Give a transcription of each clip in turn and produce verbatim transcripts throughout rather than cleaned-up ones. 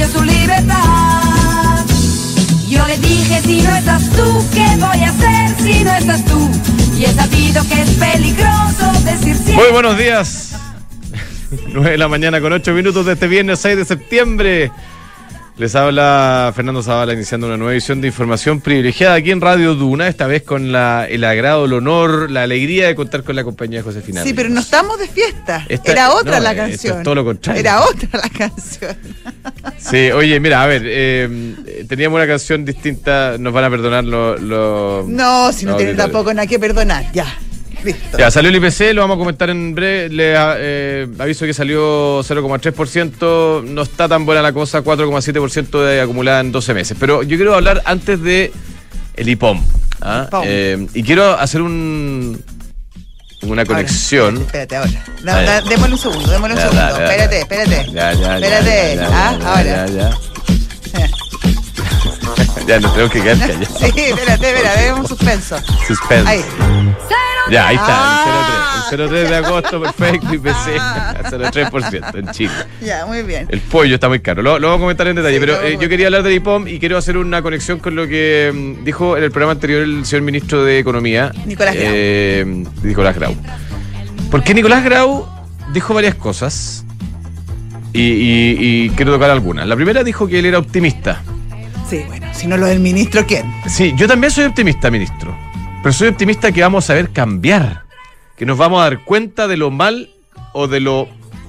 suyo su libertad. Yo le dije, si no estás tú, ¿qué voy a hacer si no estás tú? Y he sabido que es peligroso decir siempre. Muy buenos días. nueve de la mañana con ocho minutos de este viernes seis de septiembre. Les habla Fernando Zavala, iniciando una nueva edición de Información Privilegiada aquí en Radio Duna, esta vez con la, el agrado, el honor, la alegría de contar con la compañía de Josefina. Sí, pero no estamos de fiesta. Esta, Era otra no, la esto canción. es todo lo contrario. Era otra la canción. Sí, oye, mira, a ver, eh, teníamos una canción distinta, nos van a perdonar los... Lo, no, si no, no tienen lo, tampoco nada que perdonar, ya. Listo. Ya, salió el I P C, lo vamos a comentar en breve. Le eh, aviso que salió cero coma tres por ciento. No está tan buena la cosa, cuatro coma siete por ciento de acumulada en doce meses. Pero yo quiero hablar antes de el I P O M. ¿ah? Eh, y quiero hacer un una conexión. Ahora, espérate, ahora. No, da, démosle un segundo, démosle un ya, segundo. Da, da, espérate, espérate. Ya, ya, espérate. Ya, ya, ah, ya, ahora. Ya, ya. Ya, nos tenemos que quedar callados. Sí, espérate, espérate, demos un suspenso. Suspenso. Ahí. Ya, ahí está, ah, el cero tres de agosto, perfecto, I P C, cero coma tres por ciento en Chile. Ya, muy bien. El pollo está muy caro, lo, lo vamos a comentar en detalle, sí, pero eh, yo quería hablar del I P O M y quiero hacer una conexión con lo que um, dijo en el programa anterior el señor ministro de Economía, Nicolás Grau. Eh, Nicolás Grau. Porque Nicolás Grau dijo varias cosas y, y, y quiero tocar algunas. La primera dijo que él era optimista. Sí, bueno, si no lo del ministro, ¿quién? Sí, yo también soy optimista, ministro. Pero soy optimista que vamos a saber cambiar, que nos vamos a dar cuenta de lo mal o de lo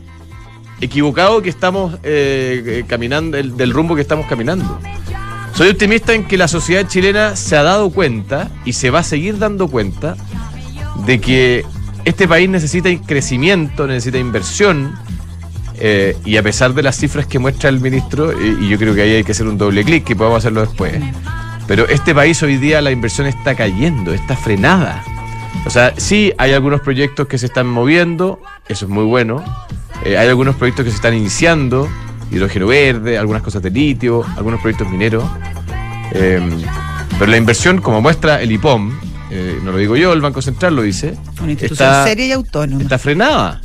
equivocado que estamos eh, caminando, del, del rumbo que estamos caminando. Soy optimista en que la sociedad chilena se ha dado cuenta y se va a seguir dando cuenta de que este país necesita crecimiento, necesita inversión, eh, y a pesar de las cifras que muestra el ministro, y, y yo creo que ahí hay que hacer un doble clic, que podemos hacerlo después, pero este país hoy día la inversión está cayendo, está frenada. O sea, sí hay algunos proyectos que se están moviendo, eso es muy bueno. Eh, hay algunos proyectos que se están iniciando, hidrógeno verde, algunas cosas de litio, algunos proyectos mineros. Eh, pero la inversión, como muestra el I P O M, eh, no lo digo yo, el Banco Central lo dice, una institución está, seria y autónoma. Está frenada.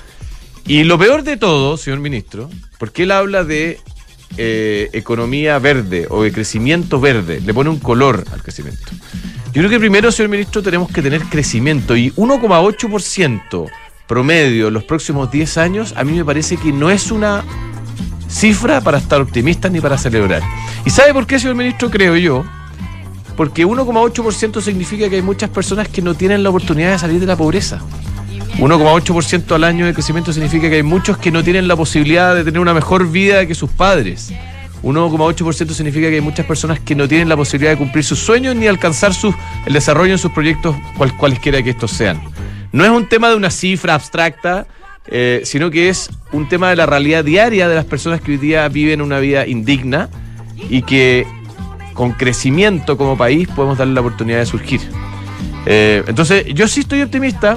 Y lo peor de todo, señor ministro, porque él habla de Eh, economía verde o de crecimiento verde, le pone un color al crecimiento. Yo creo que primero, señor ministro, tenemos que tener crecimiento y uno coma ocho por ciento promedio en los próximos diez años, a mí me parece que no es una cifra para estar optimistas ni para celebrar. ¿Y sabe por qué, señor ministro? Creo yo, porque uno coma ocho por ciento significa que hay muchas personas que no tienen la oportunidad de salir de la pobreza. uno coma ocho por ciento al año de crecimiento significa que hay muchos que no tienen la posibilidad de tener una mejor vida que sus padres. uno coma ocho por ciento significa que hay muchas personas que no tienen la posibilidad de cumplir sus sueños ni alcanzar sus, el desarrollo en sus proyectos, cual, cualesquiera que estos sean. No es un tema de una cifra abstracta, eh, sino que es un tema de la realidad diaria de las personas que hoy día viven una vida indigna y que con crecimiento como país podemos darle la oportunidad de surgir. Eh, entonces, yo sí estoy optimista,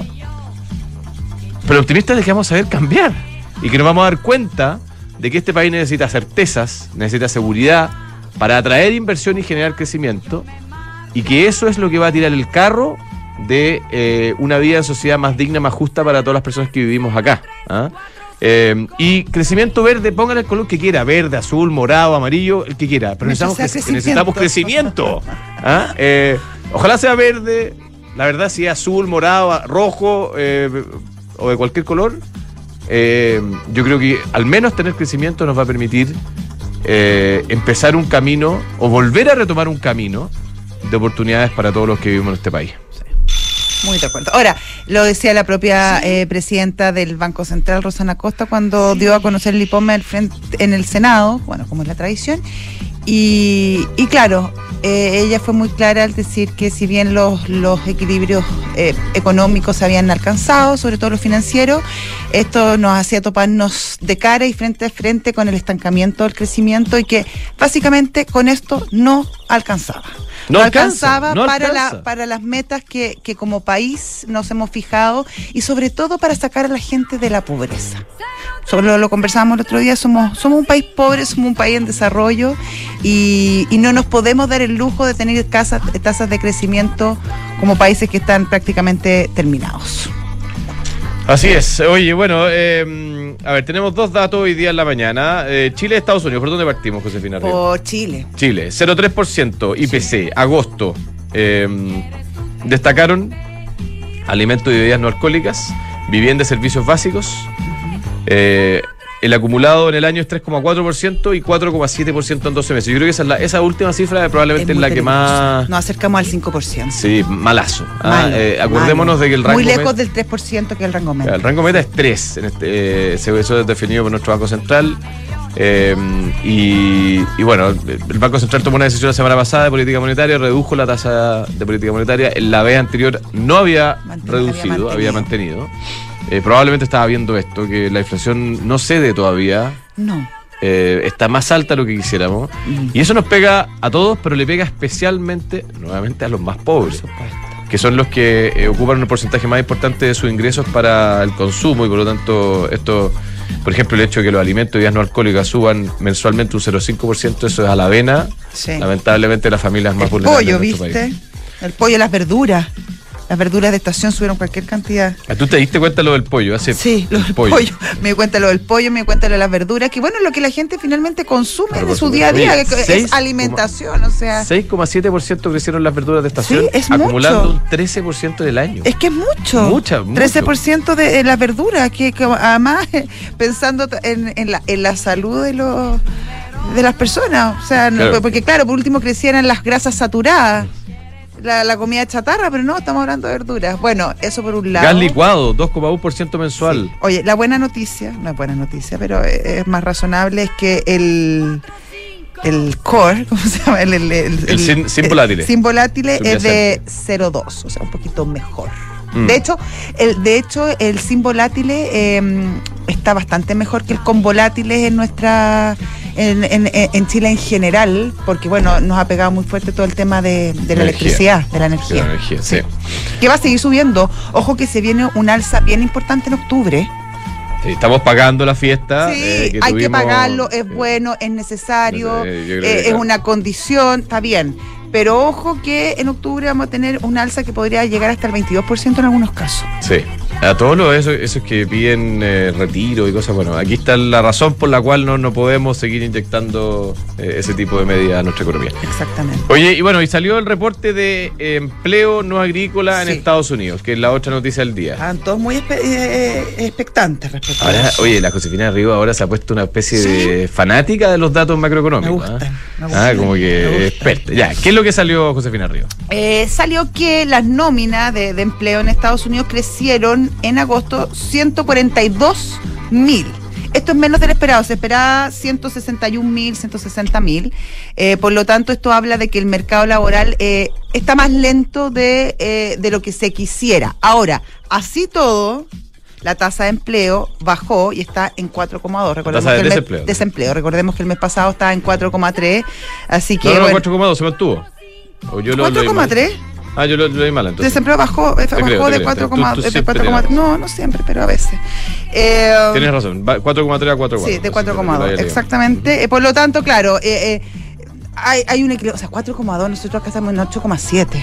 pero optimistas de que vamos a saber cambiar y que nos vamos a dar cuenta de que este país necesita certezas, necesita seguridad para atraer inversión y generar crecimiento, y que eso es lo que va a tirar el carro de eh, una vida en sociedad más digna, más justa para todas las personas que vivimos acá. ¿ah? Eh, y crecimiento verde, pónganle el color que quiera, verde, azul, morado, amarillo, el que quiera, pero necesitamos, cre- crecimiento. necesitamos crecimiento. ¿ah? Eh, ojalá sea verde, la verdad, si es azul, morado, rojo, eh, o de cualquier color, eh, yo creo que al menos tener crecimiento nos va a permitir eh, empezar un camino o volver a retomar un camino de oportunidades para todos los que vivimos en este país. Sí. Muy de acuerdo. Ahora, lo decía la propia eh, presidenta del Banco Central, Rosana Costa, cuando dio a conocer el I P O M en el, frente, en el Senado, bueno, como es la tradición, y, y claro, eh, ella fue muy clara al decir que si bien los, los equilibrios eh, económicos se habían alcanzado, sobre todo los financieros, esto nos hacía toparnos de cara y frente a frente con el estancamiento del crecimiento y que básicamente con esto no alcanzaba. No, no alcanza, alcanzaba no para, alcanza. La, para las metas que, que como país nos hemos fijado y sobre todo para sacar a la gente de la pobreza. Solo lo conversábamos el otro día, somos, somos un país pobre, somos un país en desarrollo y, y no nos podemos dar el lujo de tener casas, tasas de crecimiento como países que están prácticamente terminados. Así es. Oye, bueno, eh, a ver, tenemos dos datos hoy día en la mañana. Eh, Chile y Estados Unidos. ¿Por dónde partimos, Josefina Ríos? Por Chile. Chile, cero coma tres por ciento I P C, agosto. Eh, destacaron alimentos y bebidas no alcohólicas, vivienda y servicios básicos. Eh, el acumulado en el año es tres coma cuatro por ciento y cuatro coma siete por ciento en doce meses. Yo creo que esa, es la, esa última cifra probablemente es, es la que más... Nos acercamos al cinco por ciento. Sí, malazo. Malo, ah, eh, acordémonos malo. de que el rango... Muy lejos meta, del tres por ciento que es el rango meta. El rango meta es tres. En este, eh, eso es definido por nuestro Banco Central. Eh, y, y bueno, el Banco Central tomó una decisión la semana pasada de política monetaria, redujo la tasa de política monetaria. En la vez anterior no había Manten, reducido, había mantenido. Había mantenido. Eh, probablemente estaba viendo esto, que la inflación no cede todavía. No. Eh, está más alta de lo que quisiéramos. Mm. Y eso nos pega a todos, pero le pega especialmente, nuevamente, a los más pobres. Que son los que eh, ocupan un porcentaje más importante de sus ingresos para el consumo y por lo tanto esto, por ejemplo, el hecho de que los alimentos y bebidas no alcohólicas suban mensualmente un cero coma cinco por ciento, eso es a la avena, sí. Lamentablemente las familias más el vulnerables pollo, de nuestro ¿viste? país. El pollo, las verduras. Las verduras de estación subieron cualquier cantidad. ¿Tú te diste cuenta lo del pollo? Hace sí, lo del pollo. pollo. Me di cuenta lo del pollo, me di cuenta lo de las verduras, que bueno, lo que la gente finalmente consume pero de su día a día, oye, que seis, es alimentación, o sea... seis coma siete por ciento crecieron las verduras de estación, sí, es acumulando mucho. un trece por ciento del año. Es que es mucho. Mucha, mucho. trece por ciento de las verduras, que, que además, pensando en, en, la, en la salud de los de las personas, o sea, claro. No, porque claro, por último crecieran las grasas saturadas. La, la comida chatarra, pero no, estamos hablando de verduras. Bueno, eso por un lado. Gas licuado, dos coma uno por ciento mensual. Sí. Oye, la buena noticia, no es buena noticia, pero es más razonable, es que el el core, ¿cómo se llama? El, el, el, el, el sin, sin volátiles. Sin volátiles es de cero coma dos, o sea, un poquito mejor. Mm. De hecho, el de hecho el sin volátiles eh, está bastante mejor que el con volátiles en nuestra en, en, en Chile en general, porque bueno, nos ha pegado muy fuerte todo el tema de, de la energía. electricidad, de la energía. De la energía, sí. Sí. Que va a seguir subiendo. Ojo que se viene un alza bien importante en octubre. Sí, estamos pagando la fiesta. Sí, eh, que hay tuvimos, que pagarlo, es eh, bueno, es necesario, eh, eh, que, es claro. una condición, está bien. Pero ojo que en octubre vamos a tener un alza que podría llegar hasta el veintidós por ciento en algunos casos. Sí, a todos los esos, esos que piden eh, retiro y cosas, bueno, aquí está la razón por la cual no, no podemos seguir inyectando eh, ese tipo de medidas a nuestra economía. Exactamente. Oye, y bueno, y salió el reporte de eh, empleo no agrícola en sí. Estados Unidos, que es la otra noticia del día. Estaban todos muy espe- eh, expectantes respecto ahora, a eso. Oye, la Josefina Ríos ahora se ha puesto una especie ¿Sí? de fanática de los datos macroeconómicos. Me gustan, ¿eh? me gustan, Ah, como que experta. Ya, ¿qué es lo que salió, Josefina Ríos? Eh, salió que las nóminas de, de empleo en Estados Unidos crecieron en agosto ciento cuarenta y dos mil. Esto es menos del esperado, se esperaba ciento sesenta y un mil, ciento sesenta mil. Eh, por lo tanto, esto habla de que el mercado laboral eh, está más lento de, eh, de lo que se quisiera. Ahora, así todo, la tasa de empleo bajó y está en cuatro coma dos. Recordemos tasa de que el desempleo. Mes, desempleo. Recordemos que el mes pasado estaba en cuatro coma tres, así que... No, no, bueno, cuatro coma dos se mantuvo. cuatro coma tres. Ah, yo lo, lo leí mal entonces. Desempleo bajó, bajó creo, de cuatro coma tres. No, no siempre, pero a veces. Eh, Tienes razón, cuatro coma tres a cuatro coma dos. Sí, de cuatro coma dos, exactamente. Eh, por lo tanto, claro, eh, eh, hay, hay un equilibrio. O sea, cuatro coma dos, nosotros acá estamos en ocho coma siete.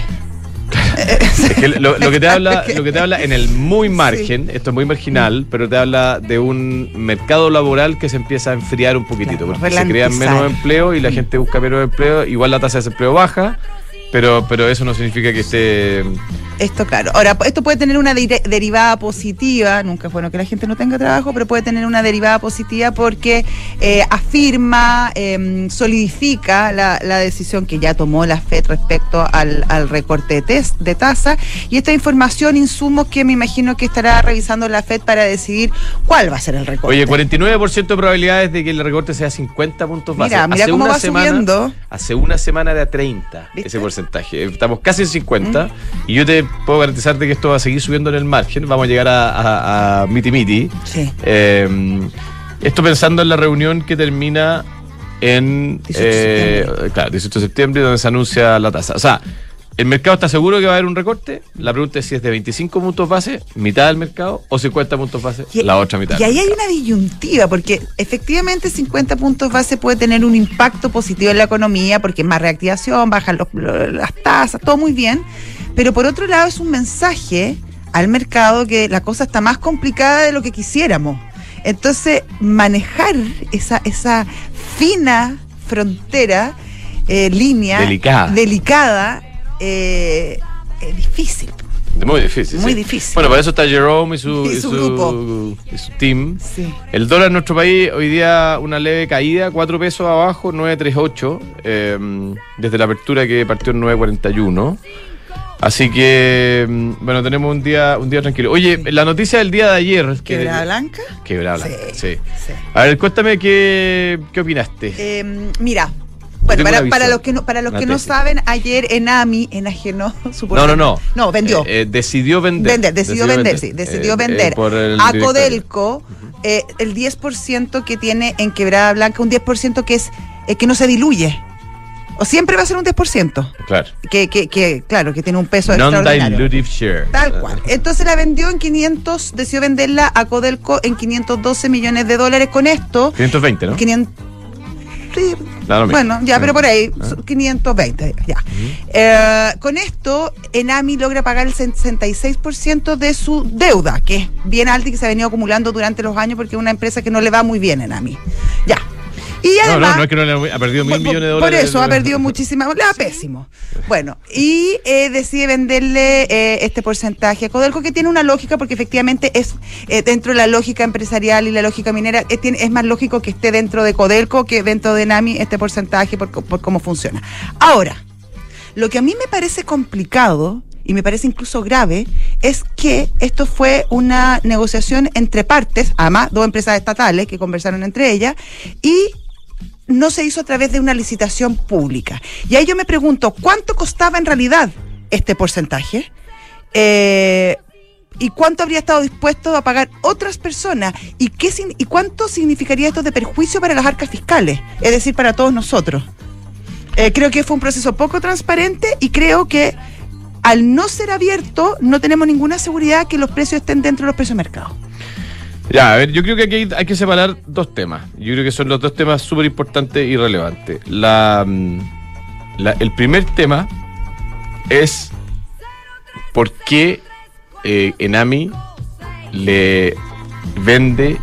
Es que lo, lo que te habla, lo que te habla en el muy margen, sí. Esto es muy marginal, pero te habla de un mercado laboral que se empieza a enfriar un poquitito, claro, porque se crean menos empleo y la gente busca menos empleo, igual la tasa de desempleo baja. Pero, pero eso no significa que esté... Esto, claro. Ahora, esto puede tener una de- derivada positiva, nunca es bueno que la gente no tenga trabajo, pero puede tener una derivada positiva porque eh, afirma, eh, solidifica la, la decisión que ya tomó la Fed respecto al, al recorte de, tes, de tasa. Y esta información, insumos que me imagino que estará revisando la Fed para decidir cuál va a ser el recorte. Oye, cuarenta y nueve por ciento de probabilidades de que el recorte sea cincuenta puntos base. Mira, mira hace cómo una va semana, subiendo. Hace una semana era treinta, ¿viste? Ese porcentaje. Estamos casi en cincuenta, mm. Y yo te puedo garantizarte que esto va a seguir subiendo en el margen. Vamos a llegar a, a, a miti miti. Sí. Eh, esto pensando en la reunión que termina en dieciocho de septiembre. Eh, claro, dieciocho de septiembre, donde se anuncia la tasa. O sea, ¿el mercado está seguro que va a haber un recorte? La pregunta es si es de veinticinco puntos base, mitad del mercado, o cincuenta puntos base, y, la otra mitad. Y ahí hay una disyuntiva, porque efectivamente cincuenta puntos base puede tener un impacto positivo en la economía, porque es más reactivación, bajan los, los, las tasas, todo muy bien. Pero por otro lado es un mensaje al mercado que la cosa está más complicada de lo que quisiéramos. Entonces, manejar esa, esa fina frontera, eh, línea delicada, delicada eh, es difícil. Muy difícil. Muy sí. difícil. Bueno, para eso está Jerome y su, Y su grupo. y su team. Sí. El dólar en nuestro país hoy día una leve caída, cuatro pesos abajo, nueve treinta y ocho, eh, desde la apertura que partió en nueve cuarenta y uno. Así que, bueno, tenemos un día un día tranquilo. Oye, la noticia del día de ayer... ¿Quebrada Blanca? Quebrada Blanca, sí, sí. sí. A ver, cuéntame qué, qué opinaste. Eh, mira... Bueno, para, para los que no, para los que no saben, ayer Enami enajenó su No, no, no. No, vendió. Eh, eh, decidió vender. Vender, decidió, decidió vender, vender, sí. Decidió eh, vender eh, a Codelco uh-huh. eh, el diez por ciento que tiene en Quebrada Blanca, un diez por ciento que es eh, que no se diluye. O siempre va a ser un diez por ciento. Claro. Que, que, que, claro, que tiene un peso extraordinario. Non-dilutive share. Tal cual. Entonces la vendió en quinientos, decidió venderla a Codelco en quinientos doce millones de dólares. Con esto... quinientos veinte, ¿no? quinientos Sí, claro, bueno, ya, sí. pero por ahí, ¿Ah? quinientos veinte, ya. Uh-huh. Eh, con esto, Enami logra pagar el sesenta y seis por ciento de su deuda, que es bien alta y que se ha venido acumulando durante los años porque es una empresa que no le va muy bien, Enami. Ya. Y además, no, no, no es que no le ha perdido mil por, millones de por dólares. Por eso ha perdido muchísima, le va pésimo. Bueno, y eh, decide venderle eh, este porcentaje a Codelco, que tiene una lógica, porque efectivamente es eh, dentro de la lógica empresarial y la lógica minera, es, tiene, es más lógico que esté dentro de Codelco que dentro de Enami este porcentaje por, por cómo funciona. Ahora, lo que a mí me parece complicado y me parece incluso grave, es que esto fue una negociación entre partes, además dos empresas estatales que conversaron entre ellas, y no se hizo a través de una licitación pública. Y ahí yo me pregunto, ¿cuánto costaba en realidad este porcentaje? Eh, ¿Y cuánto habría estado dispuesto a pagar otras personas? ¿Y, qué, ¿Y cuánto significaría esto de perjuicio para las arcas fiscales? Es decir, para todos nosotros. Eh, creo que fue un proceso poco transparente y creo que al no ser abierto no tenemos ninguna seguridad que los precios estén dentro de los precios de mercado. Ya, a ver, yo creo que aquí hay, hay que separar dos temas. Yo creo que son los dos temas súper importantes y relevantes. La, la, el primer tema es por qué eh, Enami le vende,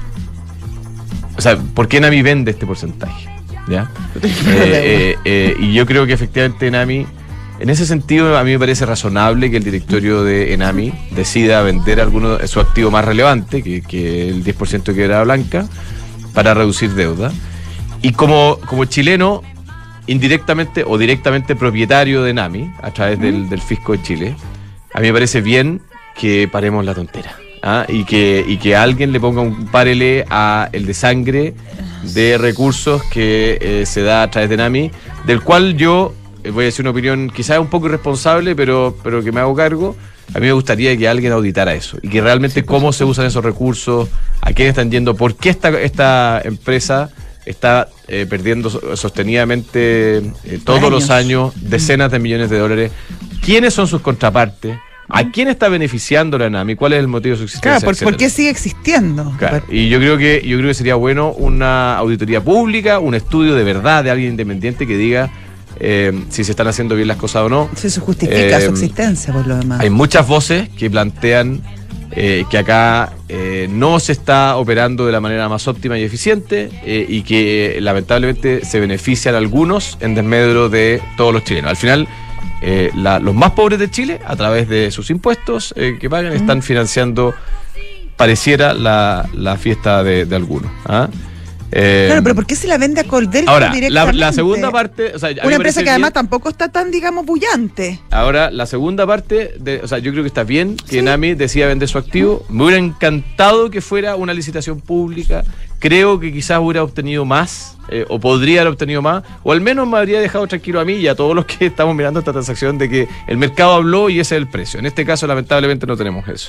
o sea, por qué Enami vende este porcentaje, ¿ya? eh, eh, eh, y yo creo que efectivamente Enami, en ese sentido, a mí me parece razonable que el directorio de Enami decida vender alguno de su activo más relevante, que, que el diez por ciento de Quebrada Blanca, para reducir deuda. Y como, como chileno, indirectamente o directamente propietario de Enami, a través del, del Fisco de Chile, a mí me parece bien que paremos la tontera. ¿Ah? Y, que, y que alguien le ponga un párele a el desangre de recursos que eh, se da a través de Enami, del cual yo... voy a decir una opinión quizás un poco irresponsable, pero, pero que me hago cargo. A mí me gustaría que alguien auditara eso y que realmente cómo se usan esos recursos, a quién están yendo, por qué esta, esta empresa está eh, perdiendo sostenidamente eh, todos años. los años decenas de millones de dólares. ¿Quiénes son sus contrapartes? ¿A quién está beneficiando la Enami? ¿Cuál es el motivo de su existencia? Claro, ¿por, ¿por qué sigue existiendo? Claro. Y yo creo que yo creo que sería bueno una auditoría pública, un estudio de verdad de alguien independiente que diga Eh, si se están haciendo bien las cosas o no. Si se justifica eh, su existencia por lo demás. Hay muchas voces que plantean eh, que acá eh, no se está operando de la manera más óptima y eficiente eh, y que eh, lamentablemente se benefician algunos en desmedro de todos los chilenos. Al final, eh, la, los más pobres de Chile, a través de sus impuestos eh, que pagan, están financiando, pareciera, la, la fiesta de, de algunos. ¿Ah? Eh, claro, pero ¿por qué se la vende a Codelco ahora, directamente? La, la segunda parte... O sea, una empresa que bien, además tampoco está tan, digamos, bullante. Ahora, la segunda parte, de, o sea, yo creo que está bien que sí. Enami decida vender su activo. Me hubiera encantado que fuera una licitación pública. Creo que quizás hubiera obtenido más, eh, o podría haber obtenido más, o al menos me habría dejado tranquilo a mí y a todos los que estamos mirando esta transacción de que el mercado habló y ese es el precio. En este caso, lamentablemente, no tenemos eso.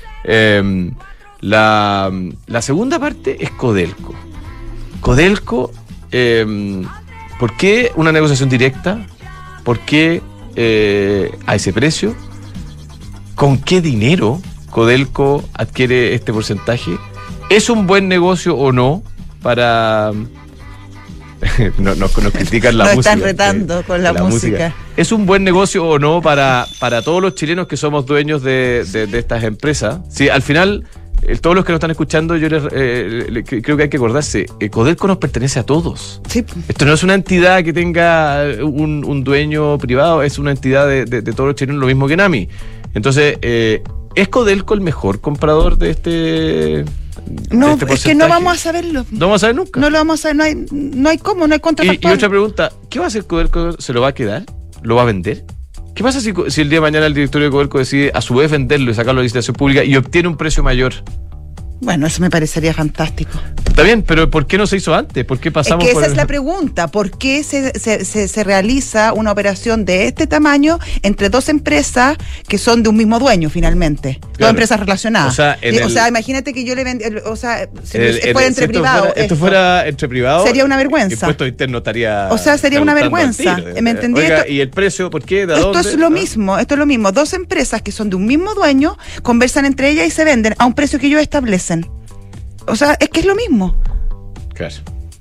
Eh, la, la segunda parte es Codelco. Codelco, eh, ¿por qué una negociación directa? ¿Por qué eh, a ese precio? ¿Con qué dinero Codelco adquiere este porcentaje? ¿Es un buen negocio o no para, nos, nos, nos critican la nos música. Nos están retando eh, con la, la música. música. ¿Es un buen negocio o no para, para todos los chilenos que somos dueños de, de, de estas empresas? Sí, al final, eh, todos los que nos están escuchando, yo les, eh, les, creo que hay que acordarse, eh, Codelco nos pertenece a todos. Sí. Esto no es una entidad que tenga un, un dueño privado, es una entidad de, de, de todos los chilenos, lo mismo que Nami. Entonces, eh, ¿es Codelco el mejor comprador de este? No, este es que no vamos a saberlo. No vamos a saber nunca. No lo vamos a saber, no hay, no hay cómo, no hay contrafactual. Y, y otra pregunta, ¿qué va a hacer Codelco? ¿Se lo va a quedar? ¿Lo va a vender? ¿Qué pasa si, si el día de mañana el directorio de Codelco decide a su vez venderlo y sacarlo a licitación pública y obtiene un precio mayor? Bueno, eso me parecería fantástico. Está bien, pero ¿por qué no se hizo antes? ¿Por qué pasamos es que esa por el... es la pregunta. ¿Por qué se, se, se, se realiza una operación de este tamaño entre dos empresas que son de un mismo dueño, finalmente? Claro. Dos empresas relacionadas. O sea, en o el... sea imagínate que yo le vendí... O sea, si el, fuera el, entre si privados... Esto, esto fuera entre privados... Sería una vergüenza. El impuesto interno estaría... O sea, sería una vergüenza. Tiro, ¿me entendí? Oiga, esto, ¿y el precio? ¿Por qué? ¿De esto dónde? es lo ¿Ah? mismo. Esto es lo mismo. Dos empresas que son de un mismo dueño conversan entre ellas y se venden a un precio que ellos establecen. O sea, es que es lo mismo. Claro.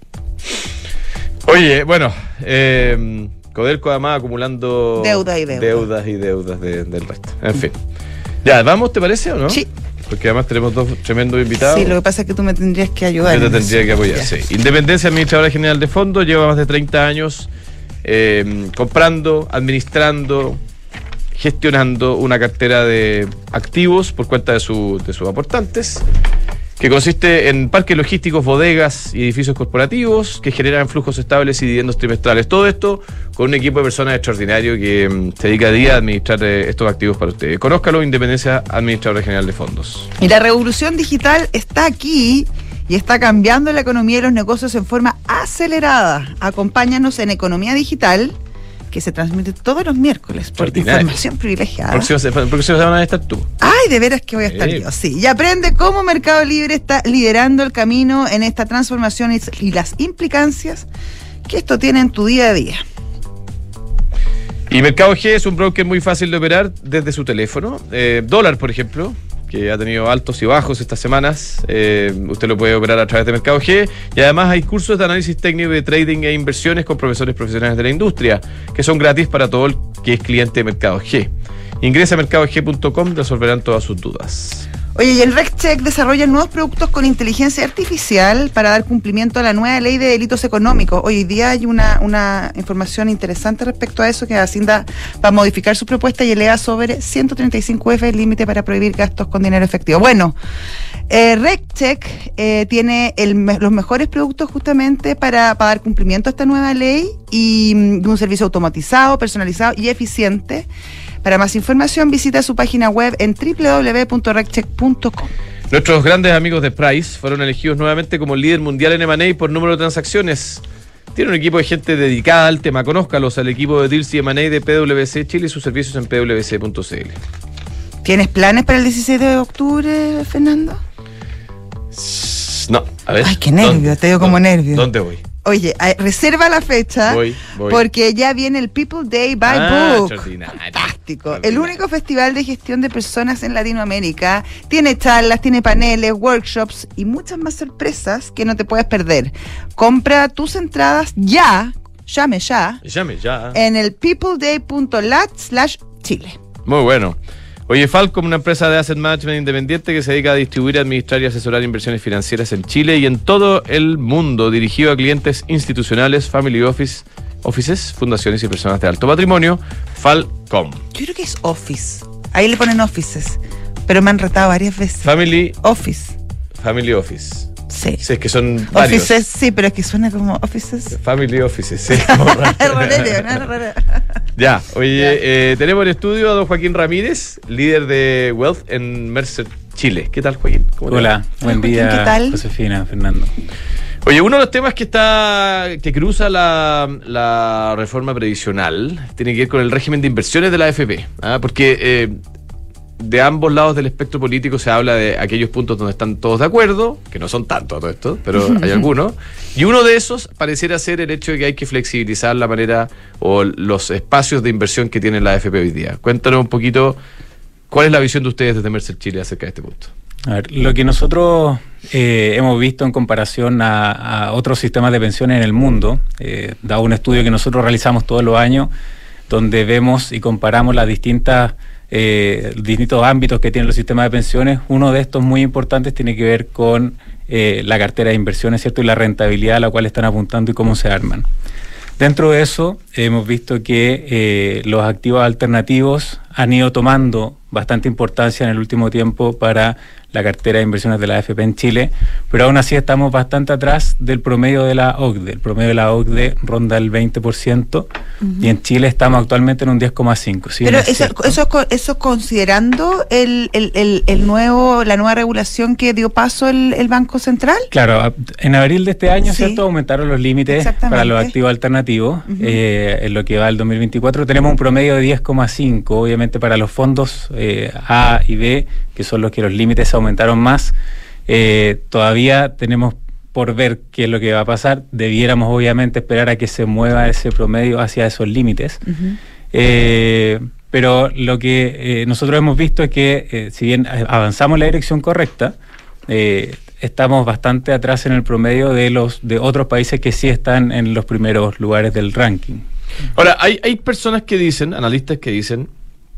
Oye, bueno, eh, Codelco además acumulando deudas y deudas. Deudas y deudas de, del resto. En fin. Ya, ¿vamos, te parece o no? Sí. Porque además tenemos dos tremendos invitados. Sí, lo que pasa es que tú me tendrías que ayudar. Yo te tendría que apoyar, sí. Independencia, administradora general de fondos, lleva más de treinta años eh, comprando, administrando, gestionando una cartera de activos por cuenta de, su, de sus aportantes, que consiste en parques logísticos, bodegas y edificios corporativos que generan flujos estables y dividendos trimestrales. Todo esto con un equipo de personas extraordinario que um, se dedica a día a administrar eh, estos activos para ustedes. Conózcalo, Independencia, Administradora General de Fondos. Y la revolución digital está aquí y está cambiando la economía y los negocios en forma acelerada. Acompáñanos en Economía Digital, que se transmite todos los miércoles por Información Privilegiada. Próxima semana vas a estar tú. Ay, de veras que voy a estar eh. yo, sí. Y aprende cómo Mercado Libre está liderando el camino en esta transformación y, y las implicancias que esto tiene en tu día a día. Y Mercado G es un broker muy fácil de operar desde su teléfono. Eh, dólar, por ejemplo, que ha tenido altos y bajos estas semanas. Eh, usted lo puede operar a través de Mercado G. Y además hay cursos de análisis técnico de trading e inversiones con profesores profesionales de la industria, que son gratis para todo el que es cliente de Mercado G. Ingresa a mercado g punto com, resolverán todas sus dudas. Oye, y el RecCheck desarrolla nuevos productos con inteligencia artificial para dar cumplimiento a la nueva ley de delitos económicos. Hoy día hay una, una información interesante respecto a eso, que Hacienda va a modificar su propuesta y eleva sobre ciento treinta y cinco F el límite para prohibir gastos con dinero efectivo. Bueno, eh, RecCheck eh, tiene el, los mejores productos justamente para, para dar cumplimiento a esta nueva ley y um, un servicio automatizado, personalizado y eficiente. Para más información, visita su página web en doble u doble u doble u punto reccheck punto com. Nuestros grandes amigos de Price fueron elegidos nuevamente como líder mundial en eme and A por número de transacciones. Tiene un equipo de gente dedicada al tema. Conózcalos al equipo de Deals y eme and A de P W C Chile y sus servicios en p w c punto c l. ¿Tienes planes para el dieciséis de octubre, Fernando? No, a ver. Ay, qué nervio, te digo como nervio. ¿Dónde voy? Oye, reserva la fecha voy, voy. porque ya viene el People Day by ah, Book. Fantástico. El único festival de gestión de personas en Latinoamérica. Tiene charlas, tiene paneles, workshops y muchas más sorpresas que no te puedes perder. Compra tus entradas ya, llame ya, llame ya, en el peopleday punto lat slash chile. Muy bueno. Oye, Falcom, una empresa de asset management independiente que se dedica a distribuir, administrar y asesorar inversiones financieras en Chile y en todo el mundo, dirigido a clientes institucionales, family office, offices, fundaciones y personas de alto patrimonio. Falcom. Yo creo que es office. Ahí le ponen offices, pero me han retado varias veces. Family Office. Family office. Sí. Sí, es que son varios. Offices, sí, pero es que suena como offices. Family offices, sí. Ya, oye, eh, tenemos en el estudio a don Joaquín Ramírez, líder de Wealth en Mercer, Chile. ¿Qué tal, Joaquín? ¿Cómo Hola, buen Joaquín, día, ¿qué tal? Josefina, Fernando. Oye, uno de los temas que está que cruza la, la reforma previsional tiene que ver con el régimen de inversiones de la A F P, ¿ah? Porque eh, de ambos lados del espectro político se habla de aquellos puntos donde están todos de acuerdo, que no son tantos todo esto, pero hay algunos, y uno de esos pareciera ser el hecho de que hay que flexibilizar la manera o los espacios de inversión que tiene la A F P hoy día. Cuéntanos un poquito cuál es la visión de ustedes desde Mercer Chile acerca de este punto. A ver, lo que nosotros eh, hemos visto en comparación a, a otros sistemas de pensiones en el mundo, eh, da un estudio que nosotros realizamos todos los años, donde vemos y comparamos las distintas eh, distintos ámbitos que tienen los sistemas de pensiones. Uno de estos muy importantes tiene que ver con eh, la cartera de inversiones, ¿cierto? Y la rentabilidad a la cual están apuntando y cómo se arman. Dentro de eso, hemos visto que eh, los activos alternativos han ido tomando bastante importancia en el último tiempo para la cartera de inversiones de la A F P en Chile, pero aún así estamos bastante atrás del promedio de la O C D E. El promedio de la O C D E ronda el veinte por ciento, uh-huh, y en Chile estamos actualmente en un diez coma cinco por ciento. Pero eso, eso, eso considerando el, el, el, el nuevo, la nueva regulación que dio paso el, el Banco Central. Claro, en abril de este año, sí, ¿cierto?, aumentaron los límites para los activos alternativos. Uh-huh. eh, en lo que va del dos mil veinticuatro tenemos un promedio de diez coma cinco, obviamente para los fondos eh, A y B, que son los que los límites aumentaron más. Eh, todavía tenemos por ver qué es lo que va a pasar. Debiéramos obviamente esperar a que se mueva ese promedio hacia esos límites. Uh-huh. eh, pero lo que eh, nosotros hemos visto es que eh, si bien avanzamos en la dirección correcta, eh, estamos bastante atrás en el promedio de los de otros países que sí están en los primeros lugares del ranking. Ahora, hay, hay personas que dicen, analistas que dicen,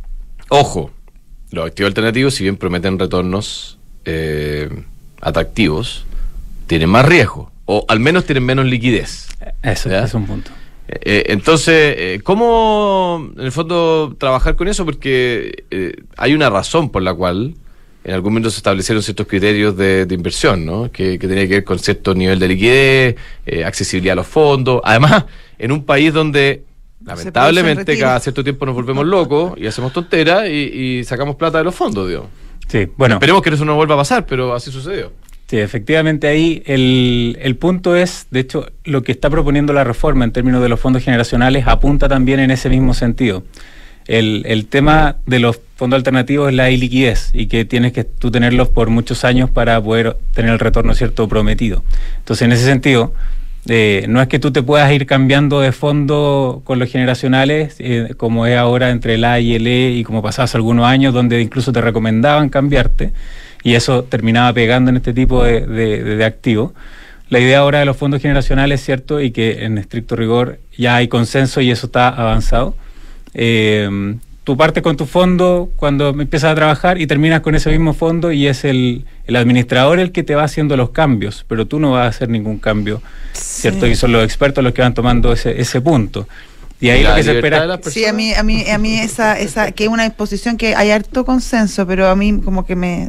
ojo, los activos alternativos, si bien prometen retornos eh, atractivos, tienen más riesgo, o al menos tienen menos liquidez. Eso ¿ya? Es un punto. Eh, entonces, eh, ¿cómo en el fondo trabajar con eso? Porque eh, hay una razón por la cual en algún momento se establecieron ciertos criterios de, de inversión, ¿no? Que, que tenía que ver con cierto nivel de liquidez, eh, accesibilidad a los fondos. Además, en un país donde lamentablemente cada cierto tiempo nos volvemos locos y hacemos tonteras y, y sacamos plata de los fondos, digo. Sí, bueno. Esperemos que eso no vuelva a pasar, pero así sucedió. Sí, efectivamente ahí el, el punto es, de hecho, lo que está proponiendo la reforma en términos de los fondos generacionales apunta también en ese mismo sentido. El, el tema de los fondos alternativos es la iliquidez y que tienes que tú tenerlos por muchos años para poder tener el retorno cierto prometido. Entonces, en ese sentido, eh, no es que tú te puedas ir cambiando de fondo con los generacionales, eh, como es ahora entre el A y el E, y como pasaba hace algunos años, donde incluso te recomendaban cambiarte, y eso terminaba pegando en este tipo de, de, de, de activos. La idea ahora de los fondos generacionales, ¿cierto? Y que en estricto rigor ya hay consenso y eso está avanzado. Eh, tú partes con tu fondo cuando empiezas a trabajar y terminas con ese mismo fondo y es el, el administrador el que te va haciendo los cambios, pero tú no vas a hacer ningún cambio, ¿cierto? Sí. Y son los expertos los que van tomando ese, ese punto. Y ahí lo que se espera. Sí, a mí, a mí, a mí esa, esa, que es una disposición que hay harto consenso, pero a mí como que me,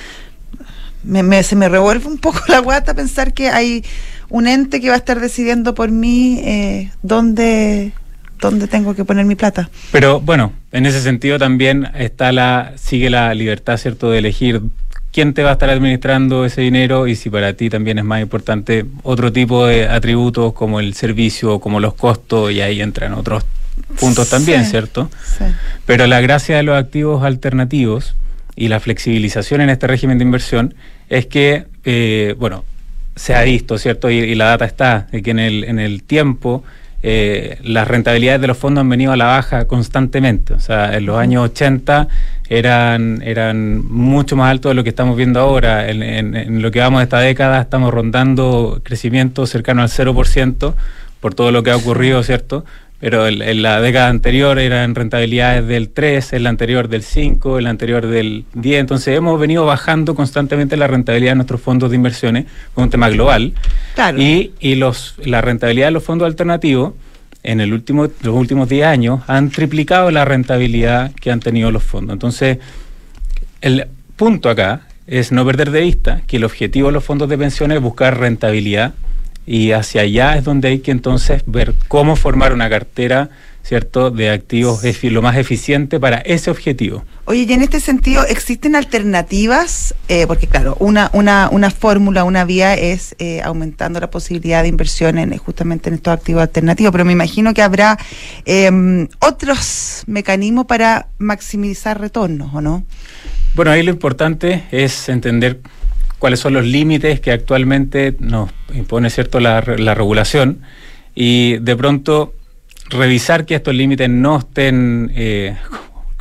me, me se me revuelve un poco la guata pensar que hay un ente que va a estar decidiendo por mí eh, dónde, dónde tengo que poner mi plata. Pero bueno, en ese sentido también está la, sigue la libertad, ¿cierto?, de elegir quién te va a estar administrando ese dinero y si para ti también es más importante otro tipo de atributos como el servicio, como los costos, y ahí entran otros puntos también, sí, ¿cierto? Sí. Pero la gracia de los activos alternativos y la flexibilización en este régimen de inversión es que, eh, bueno, se ha visto, ¿cierto? Y, y la data está, de que en el, en el tiempo eh, las rentabilidades de los fondos han venido a la baja constantemente. O sea, en los años ochenta eran eran mucho más altos de lo que estamos viendo ahora. En, en, en lo que vamos de esta década estamos rondando crecimiento cercano al cero por ciento por todo lo que ha ocurrido, ¿cierto? Pero en, en la década anterior eran rentabilidades del tres, en la anterior del cinco, en la anterior del diez. Entonces hemos venido bajando constantemente la rentabilidad de nuestros fondos de inversiones, con un tema global. Claro. Y, y los la rentabilidad de los fondos alternativos en el último, los últimos diez años han triplicado la rentabilidad que han tenido los fondos. Entonces, el punto acá es no perder de vista que el objetivo de los fondos de pensiones es buscar rentabilidad, y hacia allá es donde hay que entonces ver cómo formar una cartera, ¿cierto?, de activos efi- lo más eficiente para ese objetivo. Oye, y en este sentido, ¿existen alternativas? Eh, porque claro, una una una fórmula, una vía es eh, aumentando la posibilidad de inversión en, justamente en estos activos alternativos, pero me imagino que habrá eh, otros mecanismos para maximizar retornos, ¿o no? Bueno, ahí lo importante es entender cuáles son los límites que actualmente nos impone, ¿cierto?, la, la regulación, y de pronto revisar que estos límites no estén, eh,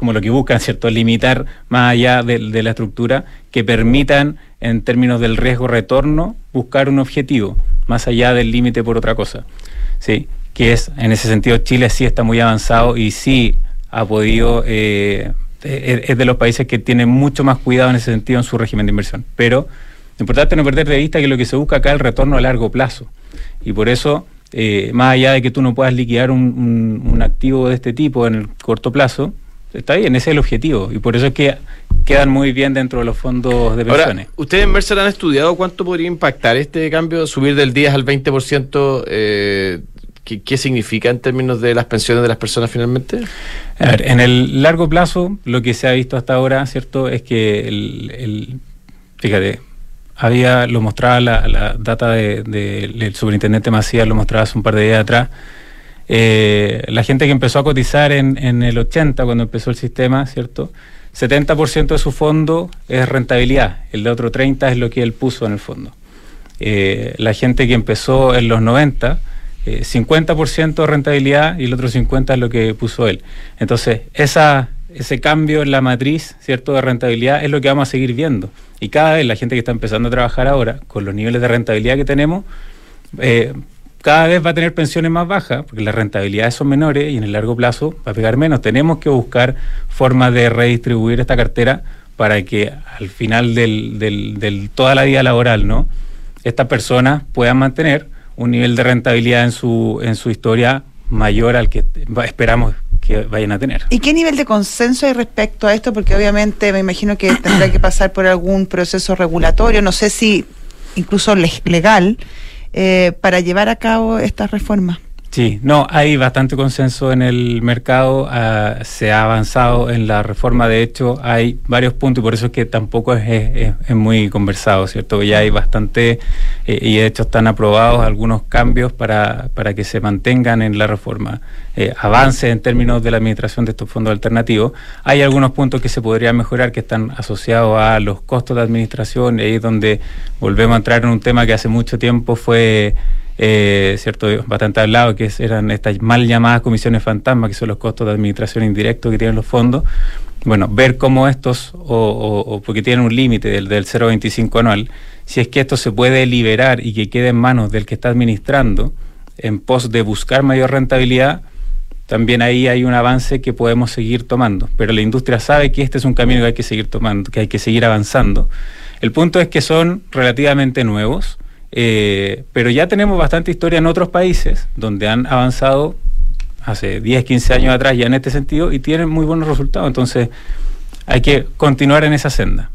como lo que buscan, ¿cierto? Limitar más allá de, de la estructura, que permitan, en términos del riesgo-retorno, buscar un objetivo, más allá del límite por otra cosa. Sí, que es, en ese sentido, Chile sí está muy avanzado y sí ha podido, eh, es de los países que tienen mucho más cuidado en ese sentido en su régimen de inversión. Pero lo importante es no perder de vista que lo que se busca acá es el retorno a largo plazo. Y por eso, eh, más allá de que tú no puedas liquidar un, un, un activo de este tipo en el corto plazo, está bien, ese es el objetivo. Y por eso es que quedan muy bien dentro de los fondos de pensiones. Ahora, ¿ustedes en Mercer han estudiado cuánto podría impactar este cambio, subir del diez al veinte por ciento? Eh, ¿qué, ¿Qué significa en términos de las pensiones de las personas finalmente? A ver, en el largo plazo, lo que se ha visto hasta ahora, ¿cierto?, es que el, el fíjate, había, lo mostraba la, la data de, de, del superintendente Macías, lo mostraba hace un par de días atrás. Eh, la gente que empezó a cotizar en, en el ochenta, cuando empezó el sistema, ¿cierto?, setenta por ciento de su fondo es rentabilidad, el de otro treinta por ciento es lo que él puso en el fondo. Eh, la gente que empezó en los noventa, eh, cincuenta por ciento de rentabilidad y el otro cincuenta por ciento es lo que puso él. Entonces, esa, ese cambio en la matriz, ¿cierto?, de rentabilidad es lo que vamos a seguir viendo. Y cada vez la gente que está empezando a trabajar ahora, con los niveles de rentabilidad que tenemos, eh, cada vez va a tener pensiones más bajas, porque las rentabilidades son menores y en el largo plazo va a pegar menos. Tenemos que buscar formas de redistribuir esta cartera para que al final del, del, del toda la vida laboral, ¿no?, estas personas puedan mantener un nivel de rentabilidad en su, en su historia mayor al que esperamos que vayan a tener. ¿Y qué nivel de consenso hay respecto a esto? Porque obviamente me imagino que tendrá que pasar por algún proceso regulatorio, no sé si incluso legal, Eh, para llevar a cabo esta reforma. Sí, no, hay bastante consenso en el mercado, uh, se ha avanzado en la reforma, de hecho hay varios puntos y por eso es que tampoco es, es, es muy conversado, ¿cierto? Ya hay bastante, eh, y de hecho están aprobados algunos cambios para, para que se mantengan en la reforma, eh, avance en términos de la administración de estos fondos alternativos. Hay algunos puntos que se podrían mejorar que están asociados a los costos de administración, y ahí es donde volvemos a entrar en un tema que hace mucho tiempo fue Eh, cierto, bastante hablado, que eran estas mal llamadas comisiones fantasma, que son los costos de administración indirectos que tienen los fondos. Bueno, ver cómo estos, o, o, o porque tienen un límite del, del cero coma veinticinco anual, si es que esto se puede liberar y que quede en manos del que está administrando en pos de buscar mayor rentabilidad, también ahí hay un avance que podemos seguir tomando. Pero la industria sabe que este es un camino que hay que seguir tomando, que hay que seguir avanzando. El punto es que son relativamente nuevos, Eh, pero ya tenemos bastante historia en otros países donde han avanzado hace diez, quince años atrás ya en este sentido y tienen muy buenos resultados, entonces hay que continuar en esa senda.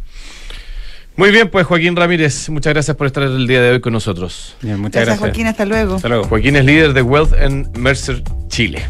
Muy bien, pues Joaquín Ramírez, muchas gracias por estar el día de hoy con nosotros. Bien, muchas gracias, gracias Joaquín, hasta luego. Hasta luego. Joaquín es líder de Wealth en Mercer Chile.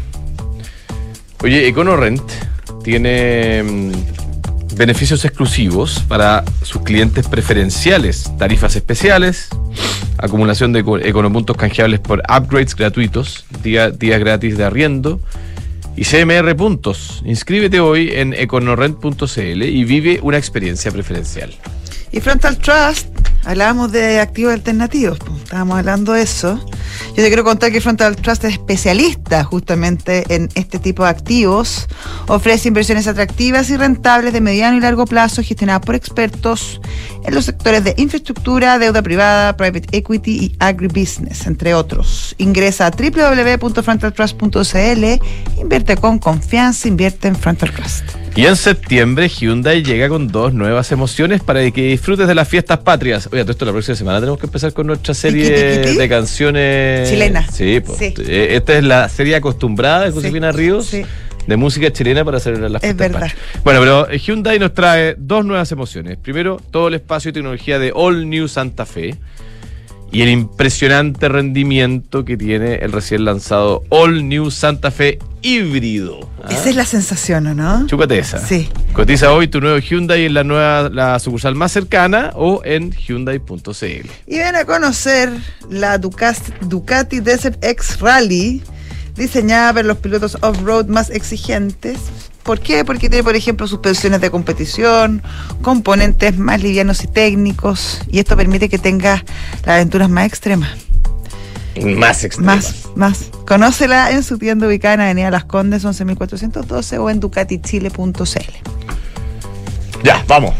Oye, EconoRent tiene mmm, beneficios exclusivos para sus clientes preferenciales, tarifas especiales, acumulación de econopuntos canjeables por upgrades gratuitos, día, días gratis de arriendo y C M R puntos. Inscríbete hoy en econorent punto c l y vive una experiencia preferencial. Y Frontal Trust, hablábamos de activos alternativos, pues, estábamos hablando de eso. Yo te quiero contar que Frontal Trust es especialista justamente en este tipo de activos. Ofrece inversiones atractivas y rentables de mediano y largo plazo gestionadas por expertos en los sectores de infraestructura, deuda privada, private equity y agribusiness, entre otros. Ingresa a doble u doble u doble u punto frontal trust punto c l, invierte con confianza, invierte en Frontal Trust. Y en septiembre Hyundai llega con dos nuevas emociones para que disfrutes de las fiestas patrias. Oye, todo esto la próxima semana tenemos que empezar con nuestra serie de canciones chilenas. Sí, pues, sí. Esta es la serie acostumbrada de Josefina sí, Ríos, sí, de música chilena para celebrar las fiestas patrias. Es verdad. Bueno, pero Hyundai nos trae dos nuevas emociones. Primero, todo el espacio y tecnología de All New Santa Fe y el impresionante rendimiento que tiene el recién lanzado All New Santa Fe híbrido. ¿Ah? Esa es la sensación, ¿o no? Chúpate esa. Sí. Cotiza hoy tu nuevo Hyundai en la nueva la sucursal más cercana o en hyundai punto c l. Y ven a conocer la Ducati, Ducati Desert X Rally, diseñada para los pilotos off-road más exigentes. ¿Por qué? Porque tiene, por ejemplo, suspensiones de competición, componentes más livianos y técnicos, y esto permite que tengas las aventuras más extremas. Más extrema. Más, más. Conócela en su tienda ubicada en Avenida Las Condes, once mil cuatrocientos doce o en ducati chile punto c l. Ya, vamos.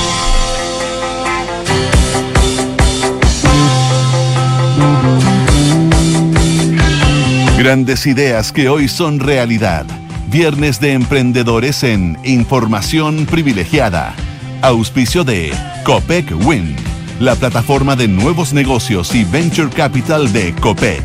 Grandes ideas que hoy son realidad. Viernes de Emprendedores en Información Privilegiada. Auspicio de Copec Win, la plataforma de nuevos negocios y venture capital de Copec.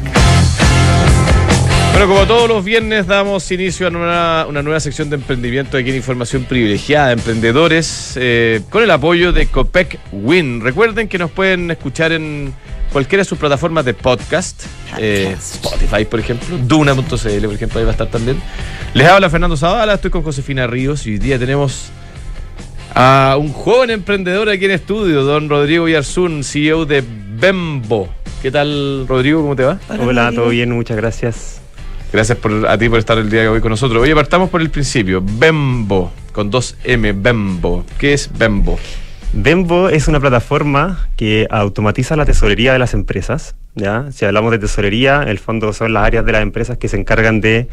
Bueno, como todos los viernes damos inicio a una, una nueva sección de emprendimiento aquí en Información Privilegiada, Emprendedores, eh, con el apoyo de Copec Win. Recuerden que nos pueden escuchar en cualquiera de sus plataformas de podcast, eh, Spotify, por ejemplo, Duna punto c l, por ejemplo, ahí va a estar también. Les habla Fernando Zavala, estoy con Josefina Ríos y hoy día tenemos a un joven emprendedor aquí en estudio, don Rodrigo Yarzún, C E O de Bembo. ¿Qué tal, Rodrigo? ¿Cómo te va? Hola, Hola todo bien, muchas gracias. Gracias por, a ti por estar el día de hoy con nosotros. Oye, partamos por el principio. Bembo, con dos M, Bembo. ¿Qué es Bembo? Bembo es una plataforma que automatiza la tesorería de las empresas. ¿Ya? Si hablamos de tesorería, en el fondo son las áreas de las empresas que se encargan de